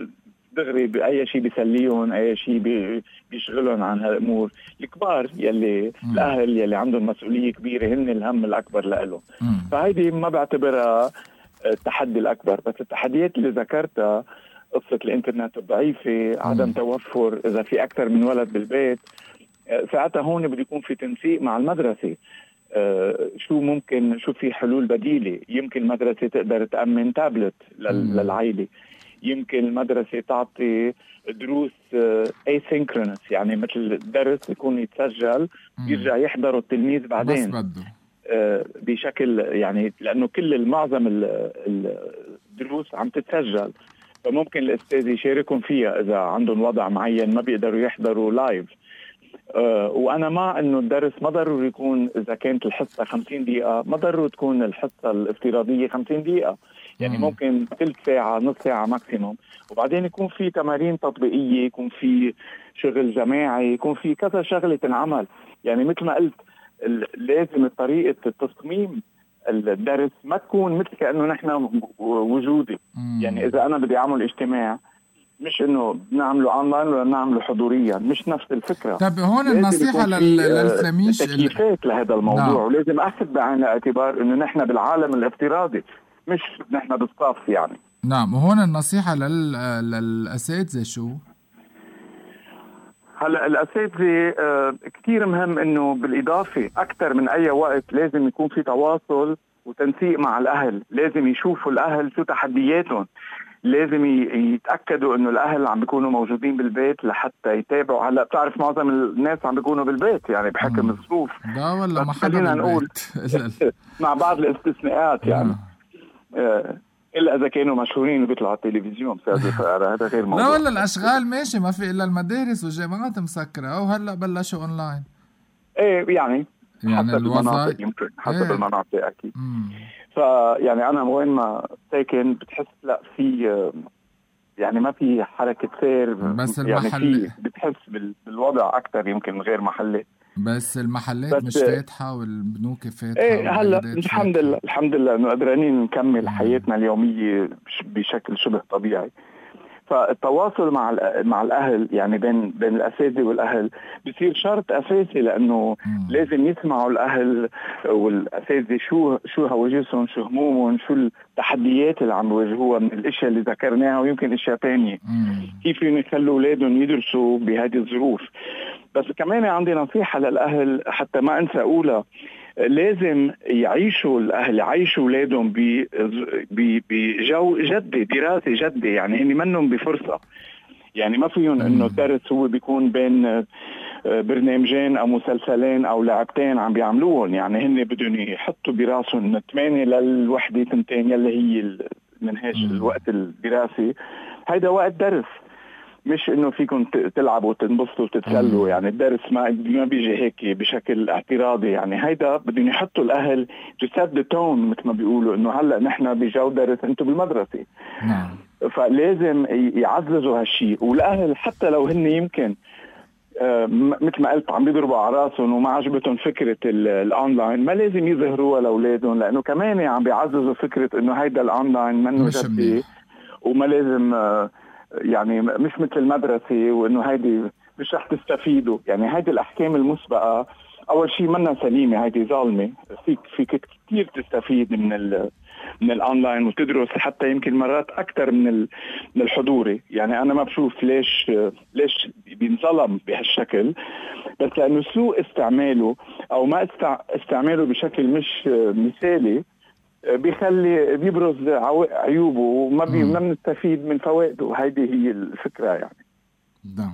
دغري بأي شيء بيسليهم، أي شيء بيشغلهم عن هالأمور. الكبار يلي الأهل يلي عندهم مسؤولية كبيرة هن الهم الأكبر لهم. فهيدي ما بعتبرها التحدي الأكبر، بس التحديات اللي ذكرتها قصة الإنترنت الضعيفة، عدم توفر إذا في أكثر من ولد بالبيت، ساعتها هون بده يكون في تنسيق مع المدرسة. شو في حلول بديلة. يمكن المدرسة تقدر تأمن تابلت للعائلة، يمكن المدرسة تعطي دروس asynchronous، يعني مثل درس يكون يتسجل يرجع يحضره التلميذ بعدين بشكل، يعني لأنه كل معظم الدروس عم تتسجل، فممكن الأستاذ يشاركهم فيها إذا عندهم وضع معين ما بيقدروا يحضروا لايف. وأنا مع أنه الدرس ما ضروري يكون، إذا كانت الحصة 50 دقيقة ما ضروري تكون الحصة الافتراضية 50 دقيقة، يعني ممكن ثلث ساعة نص ساعة ماكسيموم، وبعدين يكون في تمارين تطبيقية، يكون في شغل جماعي، يكون في كذا شغلة تنعمل. يعني مثل ما قلت لازم طريقة تصميم الدرس ما تكون مثل كأنه نحن وجودي. يعني إذا أنا بدي أعمل اجتماع، مش إنه نعمله أونلاين ولا نعمله حضوريا، مش نفس الفكرة. طب هون النصيحة للفلاميش تكييفات لهذا الموضوع. ولازم أخذ بعين الاعتبار إنه نحن بالعالم الافتراضي مش نحن بالصف يعني. نعم. وهون النصيحة للأساتذة شو؟ هلا الأساتذة كتير مهم إنه بالإضافة أكثر من أي وقت لازم يكون في تواصل وتنسيق مع الأهل. لازم يشوفوا الأهل شو تحدياتهم، لازم يتأكدوا إنه الأهل عم بيكونوا موجودين بالبيت لحتى يتابعوا. هلا بتعرف معظم الناس عم بيكونوا بالبيت يعني بحكم الظروف، لا ولا ما خلينا نقول مع بعض الاستثناءات يعني إلا إذا كانوا مشهورين وبيطلعوا على التلفزيون هذا غير موضوع. لا ولا الأشغال ماشي، ما في إلا المدارس والجامعات مسكرة وهلأ بلشوا أونلاين. إيه يعني حسب المناطق، يمكن حسب المناطق أكيد. فيعني أنا وين ما ساكن بتحس لا في يعني ما في حركة سير، بس يعني المحل بتحس بالوضع أكتر يمكن من غير محلات. بس المحلات مش فاتحة والبنوك فاتحة. ايه هلا الحمد لله انه قادرين نكمل حياتنا اليومية بشكل شبه طبيعي. فالتواصل مع الاهل يعني بين الاساتذه والاهل بصير شرط اساسي، لانه لازم يسمعوا الاهل والاساتذه شو هواجسهم، شو همومهم، شو التحديات اللي عم يواجهوها من الاشياء اللي ذكرناها ويمكن اشياء تانية، كيف يخلوا اولادهم يدرسوا بهذه الظروف. بس كمان عندي نصيحة للأهل حتى ما أنسى أقولها، لازم يعيشوا الأهل يعيشوا أولادهم بجو جدي، دراسة جدي، يعني هني منهم بفرصة. يعني ما فيهم إنه الدرس هو بيكون بين برنامجين أو مسلسلين أو لعبتين عم بيعملوهم، يعني هن بدهم يحطوا براسهم من 8 للوحدة 2 يلي هي المنهاج الوقت الدراسي، هيدا وقت درس، مش انه فيكم تلعبوا وتنبسطوا وتتسلوا. يعني الدرس ما بيجي هيك بشكل اعتراضي، يعني هيدا بدهم يحطوا الاهل to set the tone مثل ما بيقولوا، انه هلا نحن بجو درس انتم بالمدرسه. فلازم يعززوا هالشيء. والاهل حتى لو هن يمكن مثل ما قلت عم بيضربوا على راسهم وما عجبتهم فكره الاونلاين، ما لازم يظهروها لاولادهم، لانه كمان عم بيعززوا فكره انه هيدا الاونلاين منه جدي وما لازم يعني مش مثل المدرسة، وإنه هيدي مش رح تستفيدوا. يعني هيدي الأحكام المسبقة أول شيء منا سليمة، هيدي ظالمة. فيك كتير تستفيد من الأونلاين وتدرس حتى يمكن مرات أكتر من الحضوري. يعني أنا ما بشوف ليش بينظلم بهالشكل، بس لأنه سوء استعماله أو ما استعماله بشكل مش مثالي بيبرز عيوبه وما بنستفيد من فوائده. هيدي هي الفكرة يعني. نعم.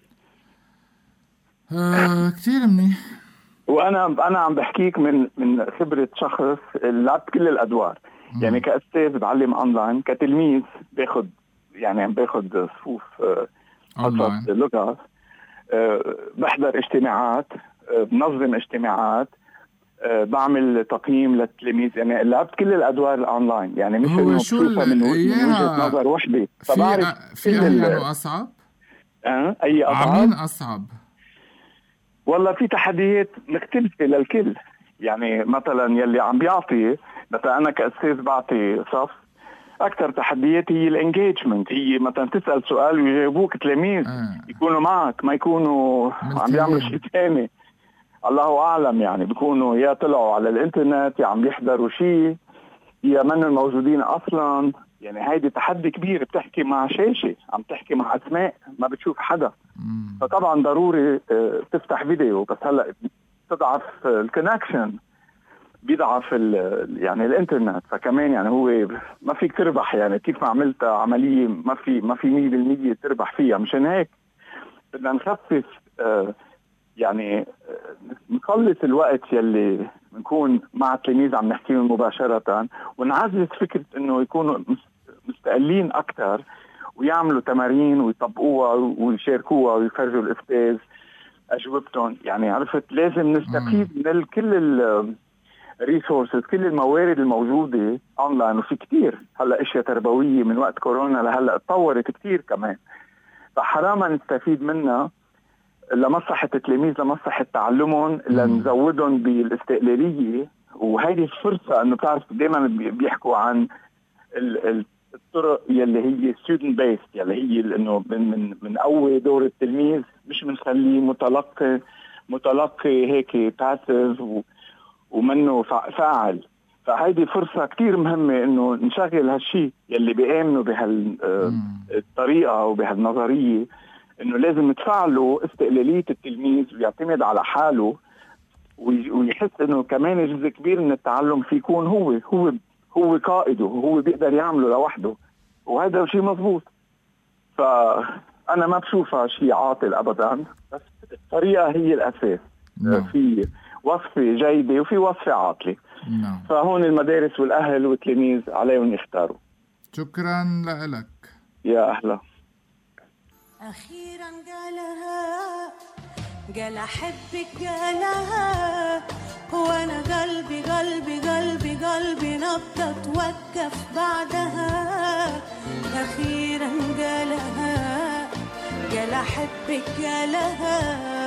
كتير منيح. وأنا عم بحكيك من خبرة شخص لعبت كل الأدوار. يعني كأستاذ بعلم أونلاين، كتلميذ باخد صفوف حصص لغة، بحضر اجتماعات، بنظم اجتماعات، بعمل تقييم للتلاميذ. يعني لعبت كل الادوار الاونلاين، يعني مش انه بشوفها من وجهه نظر وحده. فبعرف في اهين اصعب اي اصعب عمين اصعب. والله في تحديات مختلفه للكل. يعني مثلا يلي عم بيعطي، مثلا انا كاستاذ بعطي صف اكثر تحديات هي الانجيجمنت، هي مثلا تسال سؤال ويجاوبوك تلاميذ يكونوا معك، ما يكونوا عم بيعملوا شيء ثاني، الله اعلم يعني، بيكونوا يا طلعوا على الانترنت يا عم يحضروا شيء يا منهم موجودين اصلا. يعني هيدي تحدي كبير، بتحكي مع شاشه، عم تحكي مع اسماء، ما بتشوف حدا. فطبعا ضروري تفتح فيديو، بس هلا تضعف الكونكشن، بيضعف يعني الانترنت، فكمان يعني هو ما فيك تربح، يعني كيف ما عملت عمليه ما في 100% تربح فيها. مشان هيك بدنا نخفف يعني نقلص الوقت يلي بنكون مع التلاميذ عم نحكيهم مباشره، ونعزز فكره انه يكونوا مستقلين اكثر ويعملوا تمارين ويطبقوها ويشاركوها ويفرجوا الاستاذ اجوبتهم. يعني عرفت لازم نستفيد من كل الريسورسز، كل الموارد الموجوده اونلاين، وفي كتير هلا اشياء تربويه من وقت كورونا لهلا تطورت كتير كمان، فحراما نستفيد منها لمصلحه التلاميذ، لمصلحه تعلمهم، لنزودهم بالاستقلاليه. وهيدي الفرصه انه بتعرف دائما بيحكوا عن الطرق يلي هي student based، يلي هي انه من قوي دور التلميذ، مش بنخليه متلقي هيك باسيف ومنه فاعل. فهيدي فرصه كتير مهمه انه نشغل هالشيء يلي بيآمنوا بهالطريقه وبهالنظريه، انه لازم تفعلوا استقلاليه التلميذ ويعتمد على حاله، ويحس انه كمان جزء كبير من التعلم في يكون هو قائده، وهو بيقدر يعمله لوحده، وهذا شيء مضبوط. فأنا ما بشوفها شيء عاطل أبدا، بس الطريقة هي الأساس. في وصفة جيدة وفي وصفة عاطلة. فهون المدارس والأهل والتلاميذ عليهم يختاروا. شكرا لك. يا أهلا. أخيرا قال أحبك قالها، وانا قلبي نبضة توقف بعدها. اخيرا قال احبك قالها.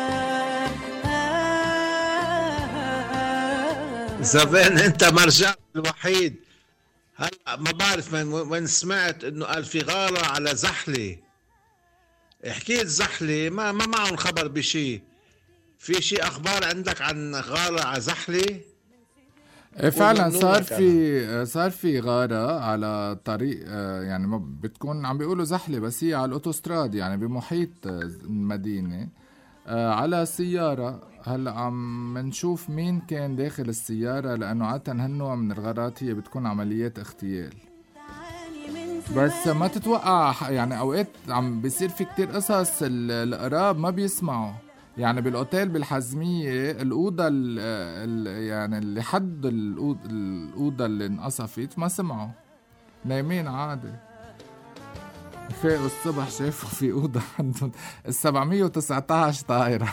زفين انت مرجع الوحيد. هلا ما بعرف وين سمعت انه قال في غارة على زحلة. حكيت زحلة ما معهم خبر بشي. في شيء اخبار عندك عن غارة على زحلة؟ فعلا صار في غارة على طريق، يعني ما بتكون عم بيقولوا زحلة بس هي على الاوتوستراد، يعني بمحيط المدينة، على سيارة. هلا عم نشوف مين كان داخل السيارة، لانه عادة هالنوع من الغارات هي بتكون عمليات اغتيال. بس ما تتوقع، يعني اوقات عم بيصير في كتير قصص القراب ما بيسمعوا. يعني بالاوتيل بالحزمية الأوضة يعني اللي حد الأوضة اللي انقصفت ما سمعوا، نايمين عادي. فاقوا الصبح شافوا في أوضة عندهم 719 طائرة.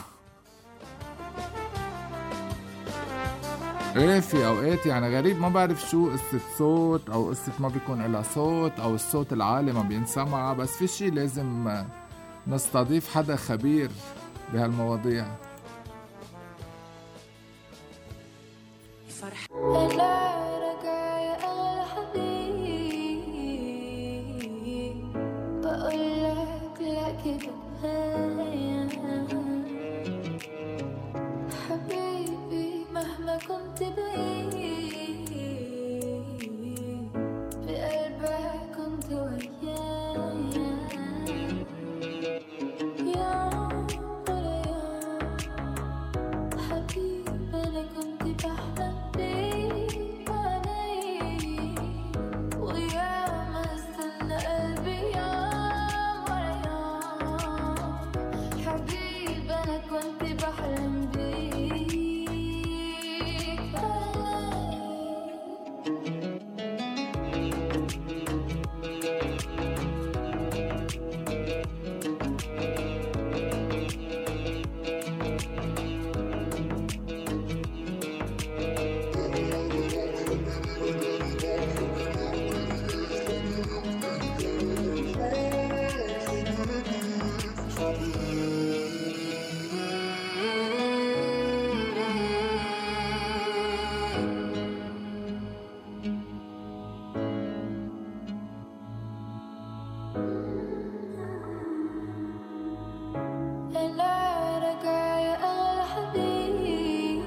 ايه في اوقات يعني غريب، ما بعرف شو قصة صوت او قصة ما بيكون إلا صوت او الصوت العالي ما بينسمع، بس في شي لازم نستضيف حدا خبير بهالمواضيع. حبيبي مهما كنت بعيد بقلبك كنت وياي. لا رجع يا أغلى حبيب،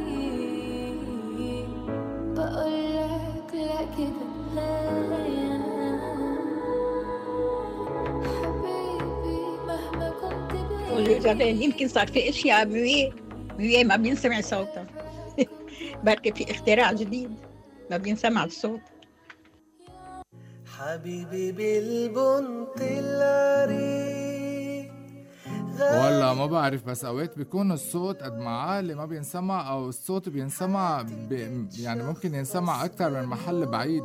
بقولك لا كده كفاية حبيبي مهما كنت بعيد. زمان يمكن صار في اشياء بويه ما بينسمع صوتها. بركي في اختراع جديد ما بينسمع الصوت. حبيبي بالبنط العريق والله ما بعرف، بس اوقات بيكون الصوت قد ما عالي ما بينسمع، او الصوت بينسمع يعني ممكن ينسمع اكثر من محل بعيد.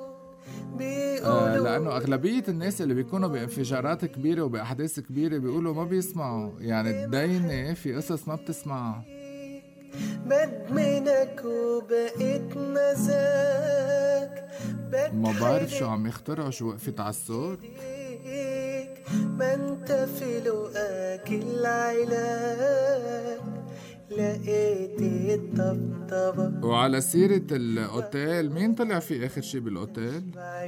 لانه اغلبيه الناس اللي بيكونوا بانفجارات كبيره وباحداث كبيره بيقولوا ما بيسمعوا، يعني الدينه في قصص ما بتسمعها. بدمنك وبقيت مزاج، ما بعرف شو عم يخترعوا، شو وقفت على الصوت. ما انت في لقاك العلاج، لقيت الطبطبة. وعلى سيرة الأوتيل، مين طلع في آخر شي بالأوتيل؟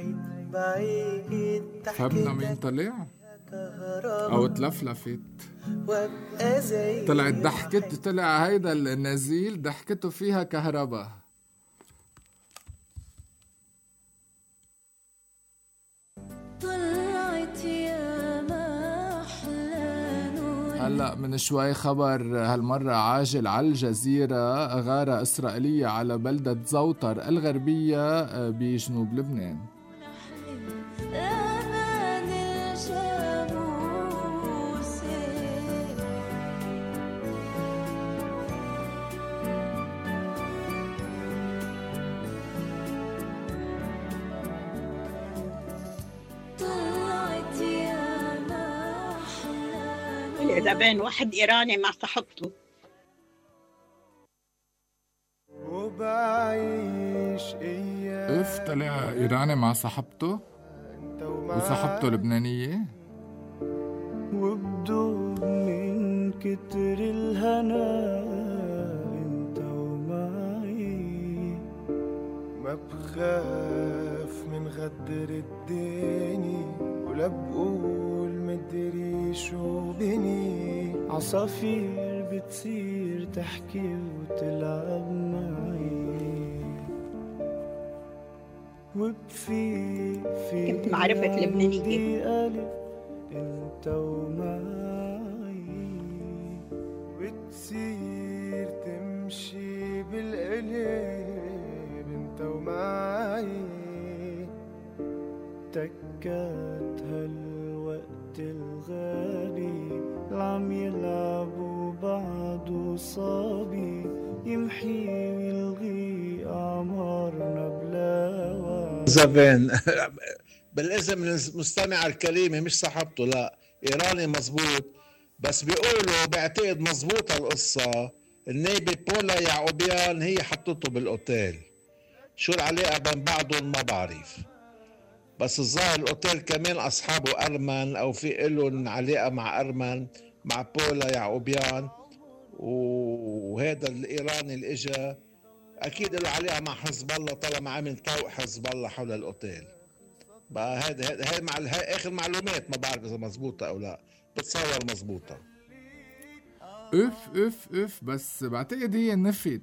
بعيد فهمنا مين طلع؟ أو تلفلفت طلعت ضحكت، طلع هيدا النزيل ضحكته فيها كهرباء. هلأ من شوي خبر هالمرة عاجل على الجزيرة، غارة إسرائيلية على بلدة زوطر الغربية بجنوب لبنان. زمان واحد إيراني مع صاحبته وبعيش اف طلع إيراني مع صاحبته وصاحبته لبنانية، وبدوب من كتر الهنا انت ومعي، ما بخاف من غدر الدنيا ولا بقول مدري شو بني، عصافير بتصير تحكي وتلعب معي، كنت معرفة لبنانية انت ومعي، بتصير تمشي بالقلب انت ومعي، تكات هالوقت الغالي العم يلعبوا بعض وصابي، يمحي ويلغي أعمارنا بلا وعي. زفين بالاسم المستمعة الكريمة مش صاحبته، لا إيراني مزبوط، بس بيقولوا بعتقد مزبوطة القصة، النيبة بولا يعقوبيان هي حطته بالأوتيل. شو العلاقة بين بعضهم ما بعرف، بس الظاهر الأوتيل كمان أصحابه أرمن، أو في إلهم علاقة مع أرمن مع بولا يعقوبيان، وهذا الإيراني اللي إجا أكيد له علاقة مع حزب الله طالما عامل طوق حزب الله حول الأوتيل. بقى هاي مع آخر معلومات، ما بعرف إذا مزبوطة أو لا، بتصور مزبوطة. اف بس بعتقد هي نفت.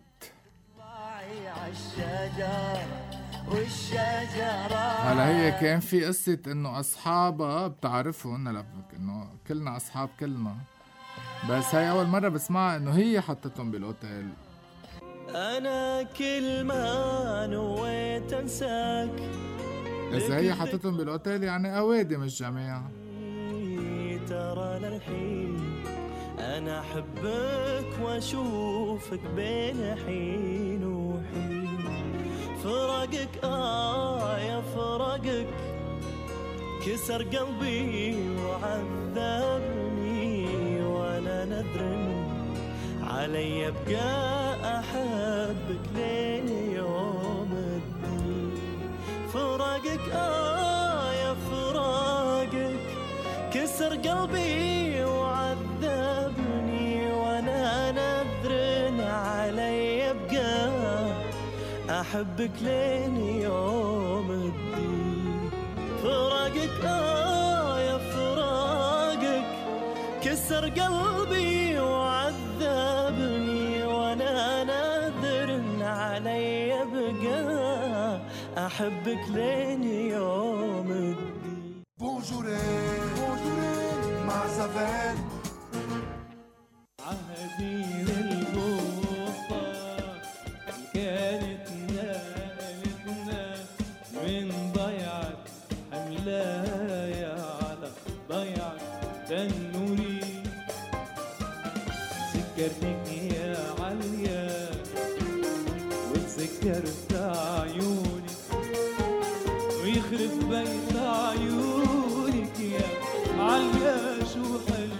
هلا هي كان في قصة انه اصحابها بتعرفهم، هلا انه كلنا اصحاب كلنا، بس هاي اول مرة بسمعها انه هي حطتهم بالاوتيل. انا كل ما نويت انساك، اذا هي حطتهم بالاوتيل يعني اوادي مش جماعة. ترى للحين انا احبك واشوفك بين حين وحين، فراقك يا فراقك كسر قلبي وعذبني، وانا ندر علي ابقى احبك لين يوم الدين، فراقك يا فراقك كسر قلبي وعذبني، وانا ندر علي ابقى احبك لين يوم الدين، فراقك يا كسر قلبي وعذبني وانا ناذر علي بقى احبك لين يوم الدين. بونجورين مع زفان. عهدي للغرفة كانت نقلتنا من ضيعة حملايا على ضيعة تنوري. ذكرتك يا عليا وتذكرت عيوني ويخرب بيت عيونك يا عليا شو حلو.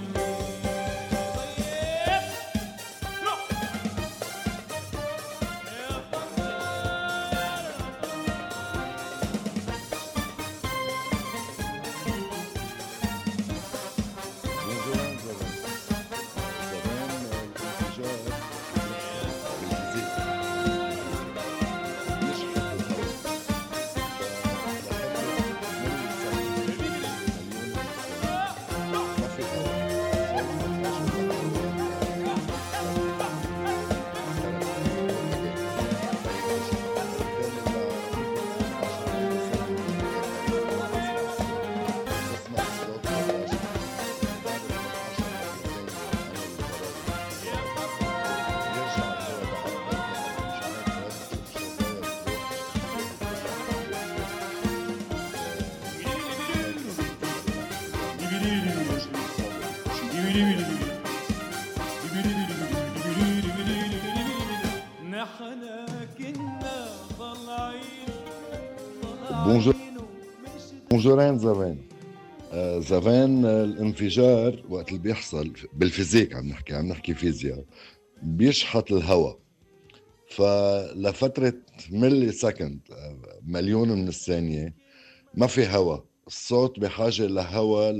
بونجورين زفان. زفان الانفجار وقت اللي بيحصل بالفيزيك عم نحكي فيزياء بيشحط الهواء، فلفترة ملي سكند مليون من الثانية ما في هواء، الصوت بحاجة لهواء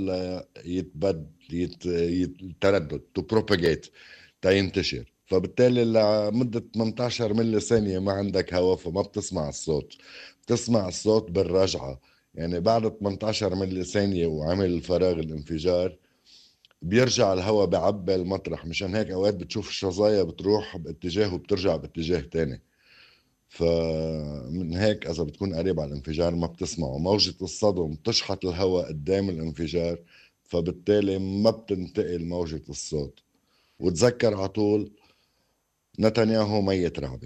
يتردد to propagate تينتشر، فبالتالي لمدة 18 ملي ثانية ما عندك هواء فما بتسمع الصوت، بتسمع الصوت بالرجعة. يعني بعد 18 ملي ثانية وعمل الفراغ الانفجار بيرجع الهواء بعبى المطرح، مشان هيك اوقات بتشوف الشظايا بتروح باتجاه وبترجع باتجاه تاني. فمن هيك اذا بتكون قريب على الانفجار ما بتسمعه، موجة الصدم تشحط الهواء قدام الانفجار فبالتالي ما بتنتقل موجة الصوت. وتذكر على طول نتنياهو ميت رعبة.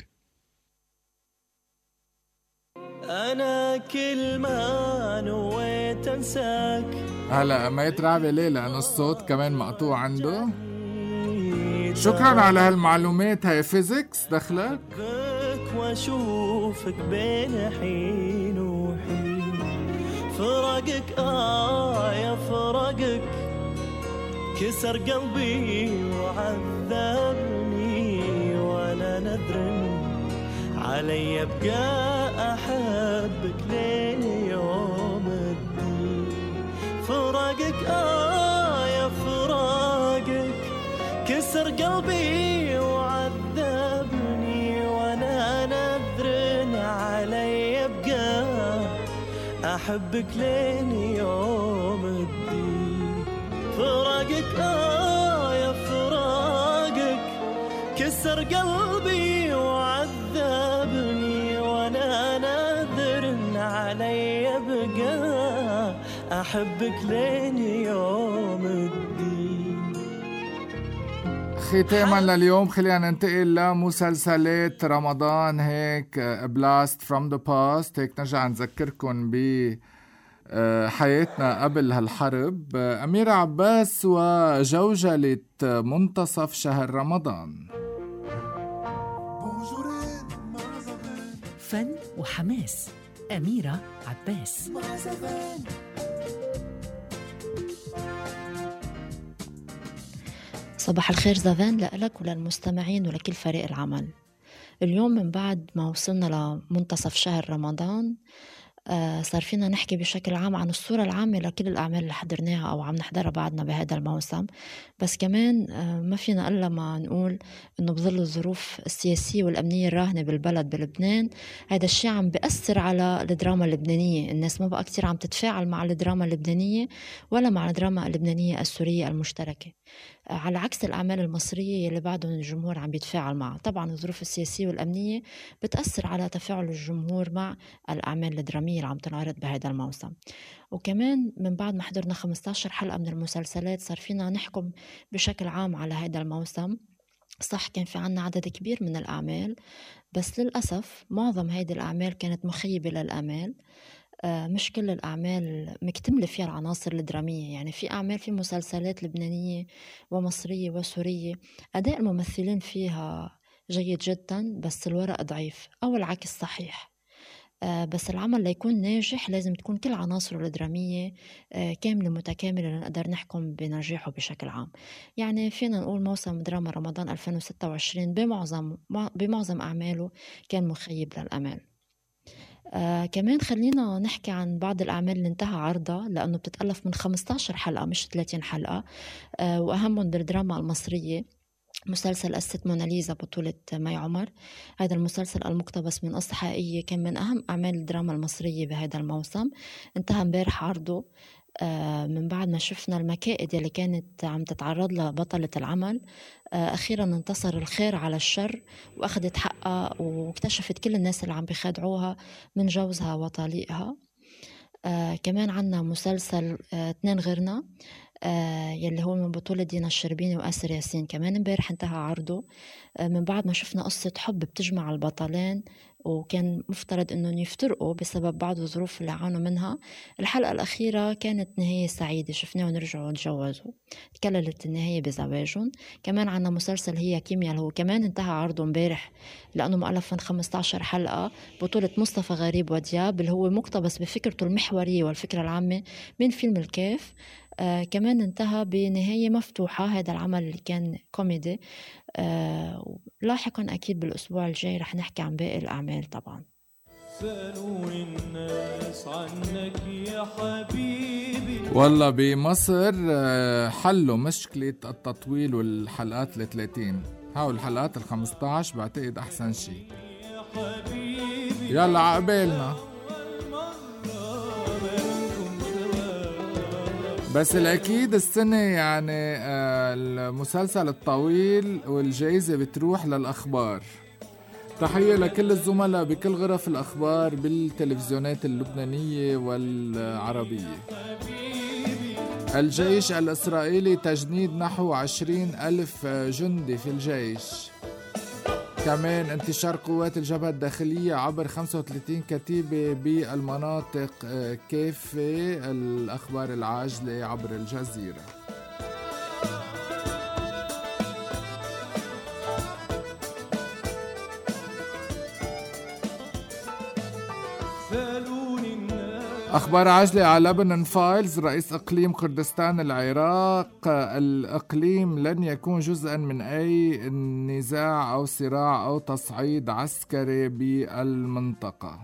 أنا كل ما نويت أنساك. هلا ميت رعبة ليه؟ لأنه الصوت كمان مقطوع عنده. شكرا على هالمعلومات، هاي فيزيكس دخلك. واشوفك بين حين وحين، فراقك يا فراقك كسر قلبي وعذبني وانا ندر علي ابقى احبك لين يوم الدين. فراقك يا فراقك كسر قلبي وعذبني وانا ندر علي ابقى احبك لين يوم الدين. فراقك يا فراقك كسر قلبي وعذبني وانا ناذر علي ابقى احبك لين يوم الدين. ختاما لليوم خلينا ننتقل لمسلسلات رمضان، هيك بلاست فروم ذا باست، هيك نرجع نذكركم بحياتنا قبل هالحرب. أميرة عباس وجوجلة منتصف شهر رمضان. فن وحماس، أميرة عباس. صباح الخير زافان لك وللمستمعين ولكل فريق العمل. اليوم من بعد ما وصلنا لمنتصف شهر رمضان صار فينا نحكي بشكل عام عن الصورة العامة لكل الأعمال اللي حضرناها أو عم نحضرها بعدنا بهذا الموسم. بس كمان ما فينا إلا ما نقول إنه بظل الظروف السياسية والأمنية الراهنة بالبلد بلبنان، هذا الشيء عم بيأثر على الدراما اللبنانية. الناس ما بقى كتير عم تتفاعل مع الدراما اللبنانية ولا مع الدراما اللبنانية السورية المشتركة، على عكس الأعمال المصرية اللي بعدهم الجمهور عم بيتفاعل معها. طبعا الظروف السياسية والأمنية بتأثر على تفاعل الجمهور مع الأعمال الدرامية اللي عم تنعرض بهذا الموسم. وكمان من بعد ما حضرنا 15 حلقة من المسلسلات صار فينا نحكم بشكل عام على هذا الموسم. صح كان في عنا عدد كبير من الأعمال، بس للأسف معظم هذه الأعمال كانت مخيبة للآمال. مش كل الأعمال مكتملة فيها العناصر الدرامية، يعني في أعمال، في مسلسلات لبنانية ومصرية وسورية أداء الممثلين فيها جيد جدا بس الورق ضعيف، أو العكس صحيح. بس العمل ليكون ناجح لازم تكون كل عناصره الدرامية كاملة متكاملة لنقدر نحكم بنجاحه بشكل عام. يعني فينا نقول موسم دراما رمضان 2026 بمعظم أعماله كان مخيب للأمال. كمان خلينا نحكي عن بعض الأعمال اللي انتهى عرضها، لأنه بتتألف من 15 حلقة مش 30 حلقة، وأهمهم بالدراما المصرية مسلسل الست موناليزا بطولة مي عمر. هذا المسلسل المقتبس من قصة حقيقية كان من أهم أعمال الدراما المصرية بهذا الموسم. انتهى امبارح عرضه من بعد ما شفنا المكائد اللي كانت عم تتعرض لها بطلة العمل. أخيرا انتصر الخير على الشر وأخذت حقها، واكتشفت كل الناس اللي عم بيخدعوها من جوزها وطليقها. كمان عنا مسلسل 2 غيرنا يلي هو من بطولة دينا الشربيني وآسر ياسين، كمان امبارح انتهى عرضه من بعد ما شفنا قصة حب بتجمع البطلين وكان مفترض انهم يفترقوا بسبب بعض الظروف اللي عانوا منها. الحلقة الأخيرة كانت نهاية سعيدة، شفناهم رجعوا تجوزوا، تكللت النهاية بزواجهم. كمان عنا مسلسل هي كيمياء اللي هو كمان انتهى عرضه امبارح لأنه مؤلف من 15 حلقة بطولة مصطفى غريب ودياب، اللي هو مقتبس بفكرته المحورية والفكرة العامة من فيلم الكيف. كمان انتهى بنهاية مفتوحة. هذا العمل اللي كان كوميدي. لاحقا أكيد بالأسبوع الجاي رح نحكي عن باقي الأعمال طبعا. سألوني الناس عنك يا حبيبي. والله بمصر حلوا مشكلة التطويل والحلقات 30. هاو الحلقات 15 بعتقد أحسن شيء. يلا عقبالنا. بس الأكيد السنة يعني المسلسل الطويل والجائزة بتروح للأخبار. تحية لكل الزملاء بكل غرف الأخبار بالتلفزيونات اللبنانية والعربية. الجيش الإسرائيلي تجنيد نحو 20,000 جندي في الجيش. كمان انتشار قوات الجبهة الداخلية عبر 35 كتيبة بالمناطق كافة. الأخبار العاجلة عبر الجزيرة. أخبار عاجلة على لبنان فايلز. رئيس إقليم كردستان العراق: الإقليم لن يكون جزءا من أي نزاع أو صراع أو تصعيد عسكري بالمنطقة.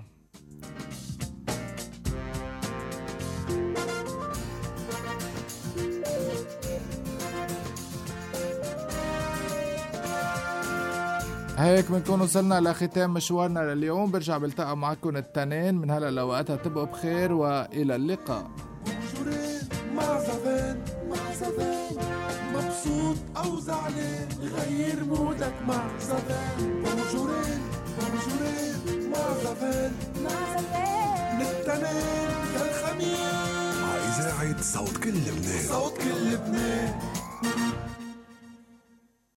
هيك بنكون وصلنا لختام مشوارنا لليوم. برجع بلتقى معكم التنين من هلا لوقتها. تبقوا بخير وإلى اللقاء. مع زفان مبسوط أو زعلان غير مودك مع زفان. بونجورين مع زفان من التنين للخميس. إذاعة صوت كل لبنان.